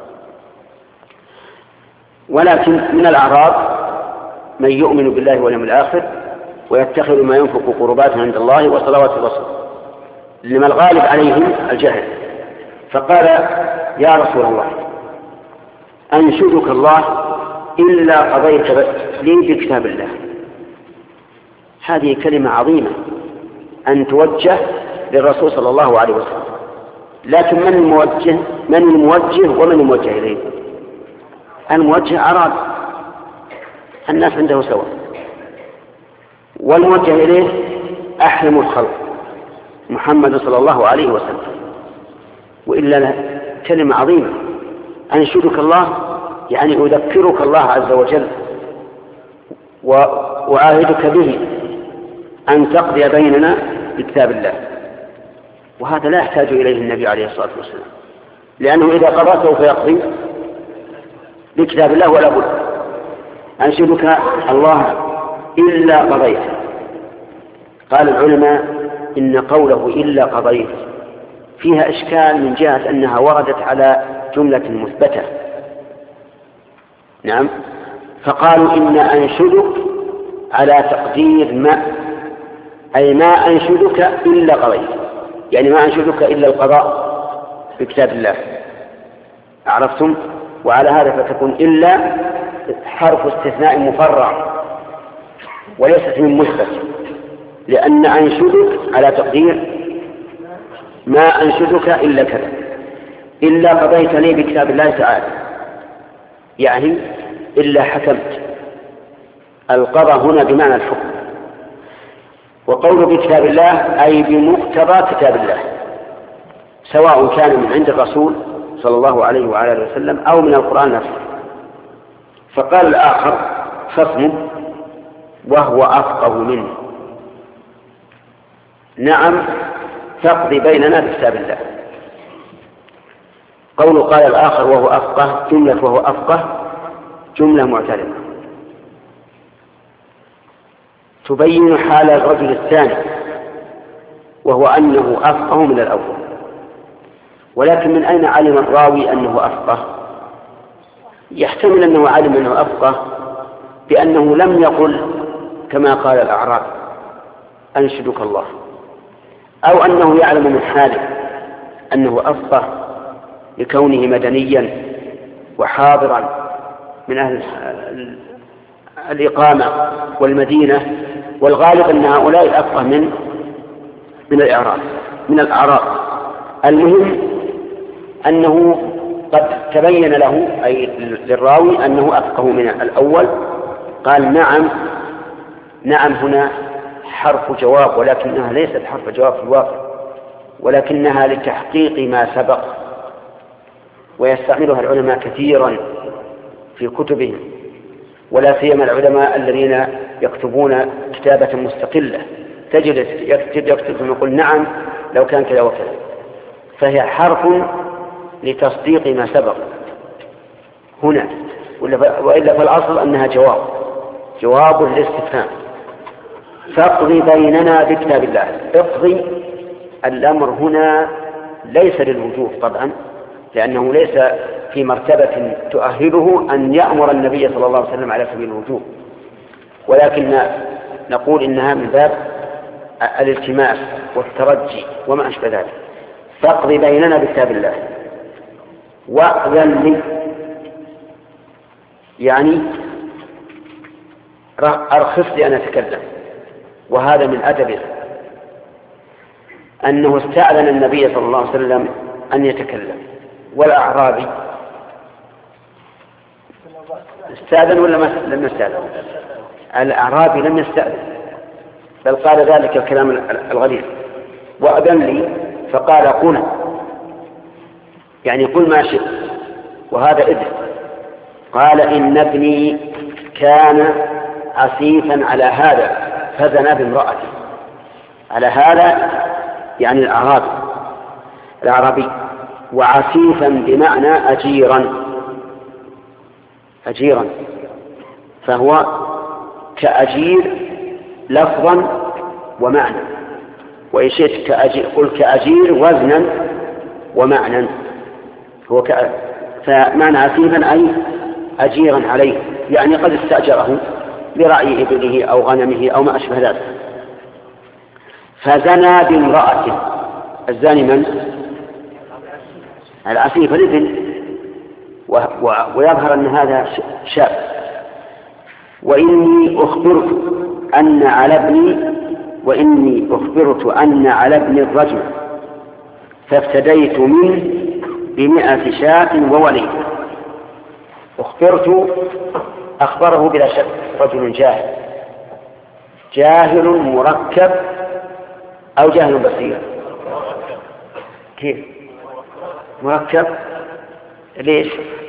ولكن من الأعراب من يؤمن بالله واليوم الآخر ويتخذ ما ينفق قربات عند الله وصلوات الرسول، لما الغالب عليهم الجهل. فقال يا رسول الله أنشدك الله إلا قضيت لي بكتاب الله. هذه كلمة عظيمة أن توجه للرسول صلى الله عليه وسلم، لكن من الموجه من الموجه ومن الموجه إليه؟ الموجه أعراب، الناس عنده سواء، والموجه إليه أحلم الخلق محمد صلى الله عليه وسلم. وإلا كلمة عظيمة، أنشدك الله يعني أذكرك الله عز وجل وأعهدك به أن تقضي بيننا بكتاب الله. وهذا لا يحتاج إليه النبي عليه الصلاة والسلام، لأنه إذا قضى سوف يقضي بكتاب الله ولا بد. أنشدك الله إلا قضيت. قال العلماء إن قوله إلا قضيت فيها إشكال من جهة أنها وردت على جملة مثبتة. نعم، فقالوا إن أنشدك على تقدير ما، أي ما أنشدك إلا قضيت، يعني ما أنشدك إلا القضاء بكتاب الله. عرفتم؟ وعلى هذا فتكون إلا حرف استثناء مفرع وليست من مثبت، لأن أنشدك على تقدير ما أنشدك إلا كذا، إلا قضيت لي بكتاب الله تعالى، يعني إلا حكمت. القضاء هنا بمعنى الحكم، وقول بكتاب الله أي بمقتضى كتاب الله، سواء كان من عند الرسول صلى الله عليه وعلى آله وسلم أو من القرآن نفسه. فقال الآخر خصمه وهو أفقه منه نعم تقضي بيننا بكتاب الله. قول قال الآخر وهو أفقه، جملة وهو أفقه جملة معترضة تبين حال الرجل الثاني، وهو أنه أفقه من الأول. ولكن من أين علم الراوي أنه أفقه؟ يحتمل أنه علم أنه أفقه بأنه لم يقل كما قال الأعراب أنشدك الله، أو أنه يعلم من حاله أنه أفقه لكونه مدنيا وحاضرا من أهل الإقامة والمدينة، والغالب أن هؤلاء أفقه من من الإعراب من الأعراب. المهم أنه قد تبين له أي للراوي أنه أفقه من الأول. قال نعم نعم هنا حرف جواب، ولكنها ليست حرف جواب في الواقع، ولكنها لتحقيق ما سبق، ويستعملها العلماء كثيرا في كتبهم، ولا سيما العلماء الذين يكتبون كتابة مستقلة، تجد يكتب يكتب يقول نعم لو كان كذا وكذا، فهي حرف لتصديق ما سبق هنا، وإلا فالأصل أنها جواب جواب للاستفهام. فاقضي بيننا بكتاب الله. اقضي الأمر هنا ليس للوجوب طبعا، لأنه ليس في مرتبة تؤهله أن يأمر النبي صلى الله عليه وسلم على سبيل الوجوب، ولكن نقول إنها من باب الالتماس والترجي وما أشبه ذلك. فاقضي بيننا بكتاب الله وأذن لي، يعني أرخص لي أن أتكلم. وهذا من أدبه أنه استأذن النبي صلى الله عليه وسلم أن يتكلم، والأعرابي استأذن ولا لم يستأذن؟ الأعرابي لم يستأذن، بل قال ذلك الكلام الغليظ. وأذن لي فقال قل، يعني قل ما شئت، وهذا إذن. قال إن ابني كان عسيفا على هذا فزنى بامرأته. على هذا يعني الأعرابي الأعرابي وعسيفا بمعنى أجيرا أجيرا فهو كأجير لفظا ومعنى، وإن شئت كأجير قل كأجير وزنا ومعنى. هو ك... فمعنى عسيفا أي أجيرا عليه، يعني قد استأجره لرعي إبله أو غنمه أو ما أشبه ذلك. فزنى بامرأته. الزاني من؟ العسيف الابن، و... و... ويظهر أن هذا شاب. وإني أخبرت أن على ابني وإني أخبرت أن على ابن الرجل فافتديت منه بمئة شاة ووليد. أخبرت أخبره بلا شك رجل جاهل، جاهل مركب أو جاهل بصير. كيف مركب؟ ليش؟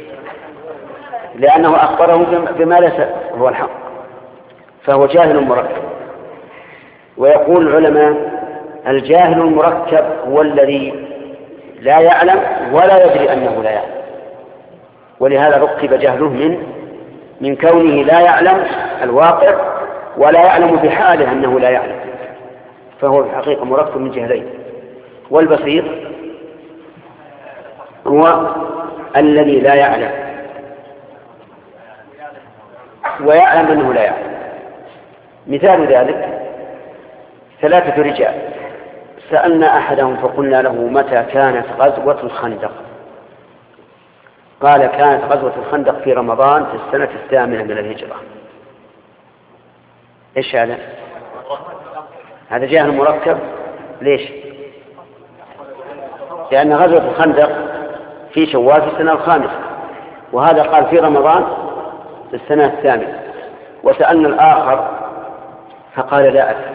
لأنه أخبره بما ليس هو الحق، فهو جاهل مركب. ويقول العلماء الجاهل المركب هو الذي لا يعلم ولا يدري أنه لا يعلم، ولهذا ركب جهله من من كونه لا يعلم الواقع ولا يعلم بحاله أنه لا يعلم، فهو في الحقيقة مركب من جهلين. والبصير هو الذي لا يعلم ويعلم أنه لا يعلم. مثال ذلك ثلاثة رجال سألنا أحدهم فقلنا له متى كانت غزوة الخندق؟ قال كانت غزوة الخندق في رمضان في السنة الثامنة من الهجرة. إيش هذا؟ هذا جاهل مركب. ليش؟ لأن غزوة الخندق في شوال في السنة الخامسة، وهذا قال في رمضان في السنة الثامنة. وسألنا الآخر فقال لا أدري،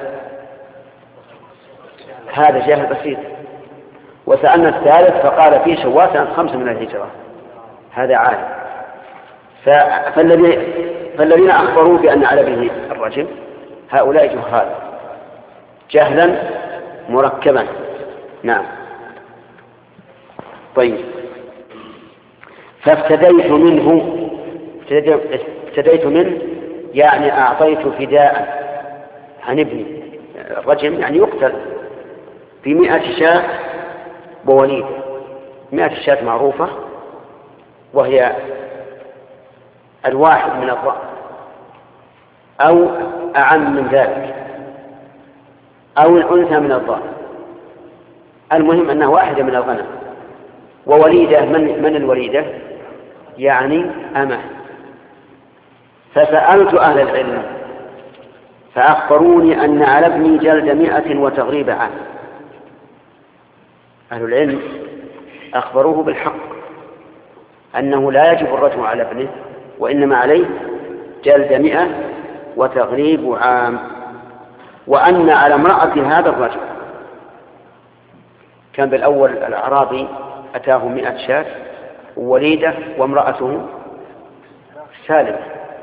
هذا جاهل بسيط. وسألنا الثالث فقال في شوال سنة خمسة من الهجرة، هذا عالم. فالذين أخبروا بأن على ابنه الرجم هؤلاء جهال جهلا مركبا. نعم. طيب. فافتديت منه افتديت منه يعني أعطيت فداء عن ابني. الرجم يعني يقتل بمئة شاة ووليد. مئة شاة معروفة وهي الواحد من الضأن أو أعم من ذلك أو الأنثى من الضأن، المهم أنها واحدة من الغنم. ووليدة من, من الوليدة؟ يعني أمة. فسألت أهل العلم فأخبروني أن على ابني جلد مئة وتغريب عام. أهل العلم أخبروه بالحق أنه لا يجب الرجم على ابنه، وإنما عليه جلد مئة وتغريب عام، وأن على امرأة هذا الرجل. كان بالأول الأعرابي أتاه مئة شاة وليدة وامرأته سالمة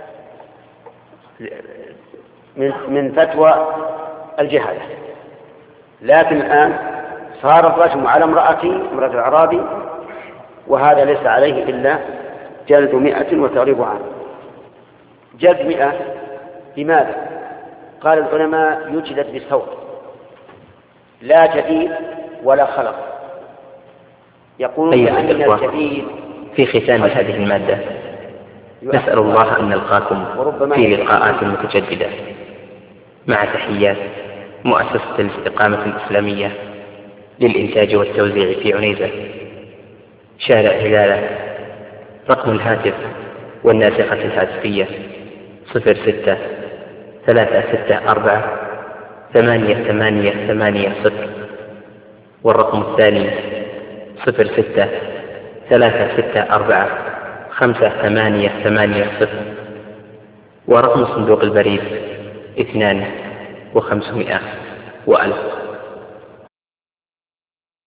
من فتوى الجهالة، لكن الآن صار الرجم على امرأة امرأة الأعرابي، وهذا ليس عليه إلا جلد مئة وتغريب عام. جلد مئة لماذا؟ قال العلماء يجلد بصوت لا جديد ولا خلق. يقولون أيها أن الإخوة، الجديد في ختام هذه المادة نسأل الله أن نلقاكم في لقاءات متجددة، مع تحيات مؤسسة الاستقامة الإسلامية للإنتاج والتوزيع في عنيزة، شارع هلالة. رقم الهاتف والناسخة الهاتفية صفر ستة ثلاثة ستة أربعة ثمانية ثمانية ثمانية صفر، والرقم الثاني صفر ستة ثلاثة ستة أربعة خمسة ثمانية ثمانية صفر، ورقم صندوق البريد اثنان وخمسمائة وألف.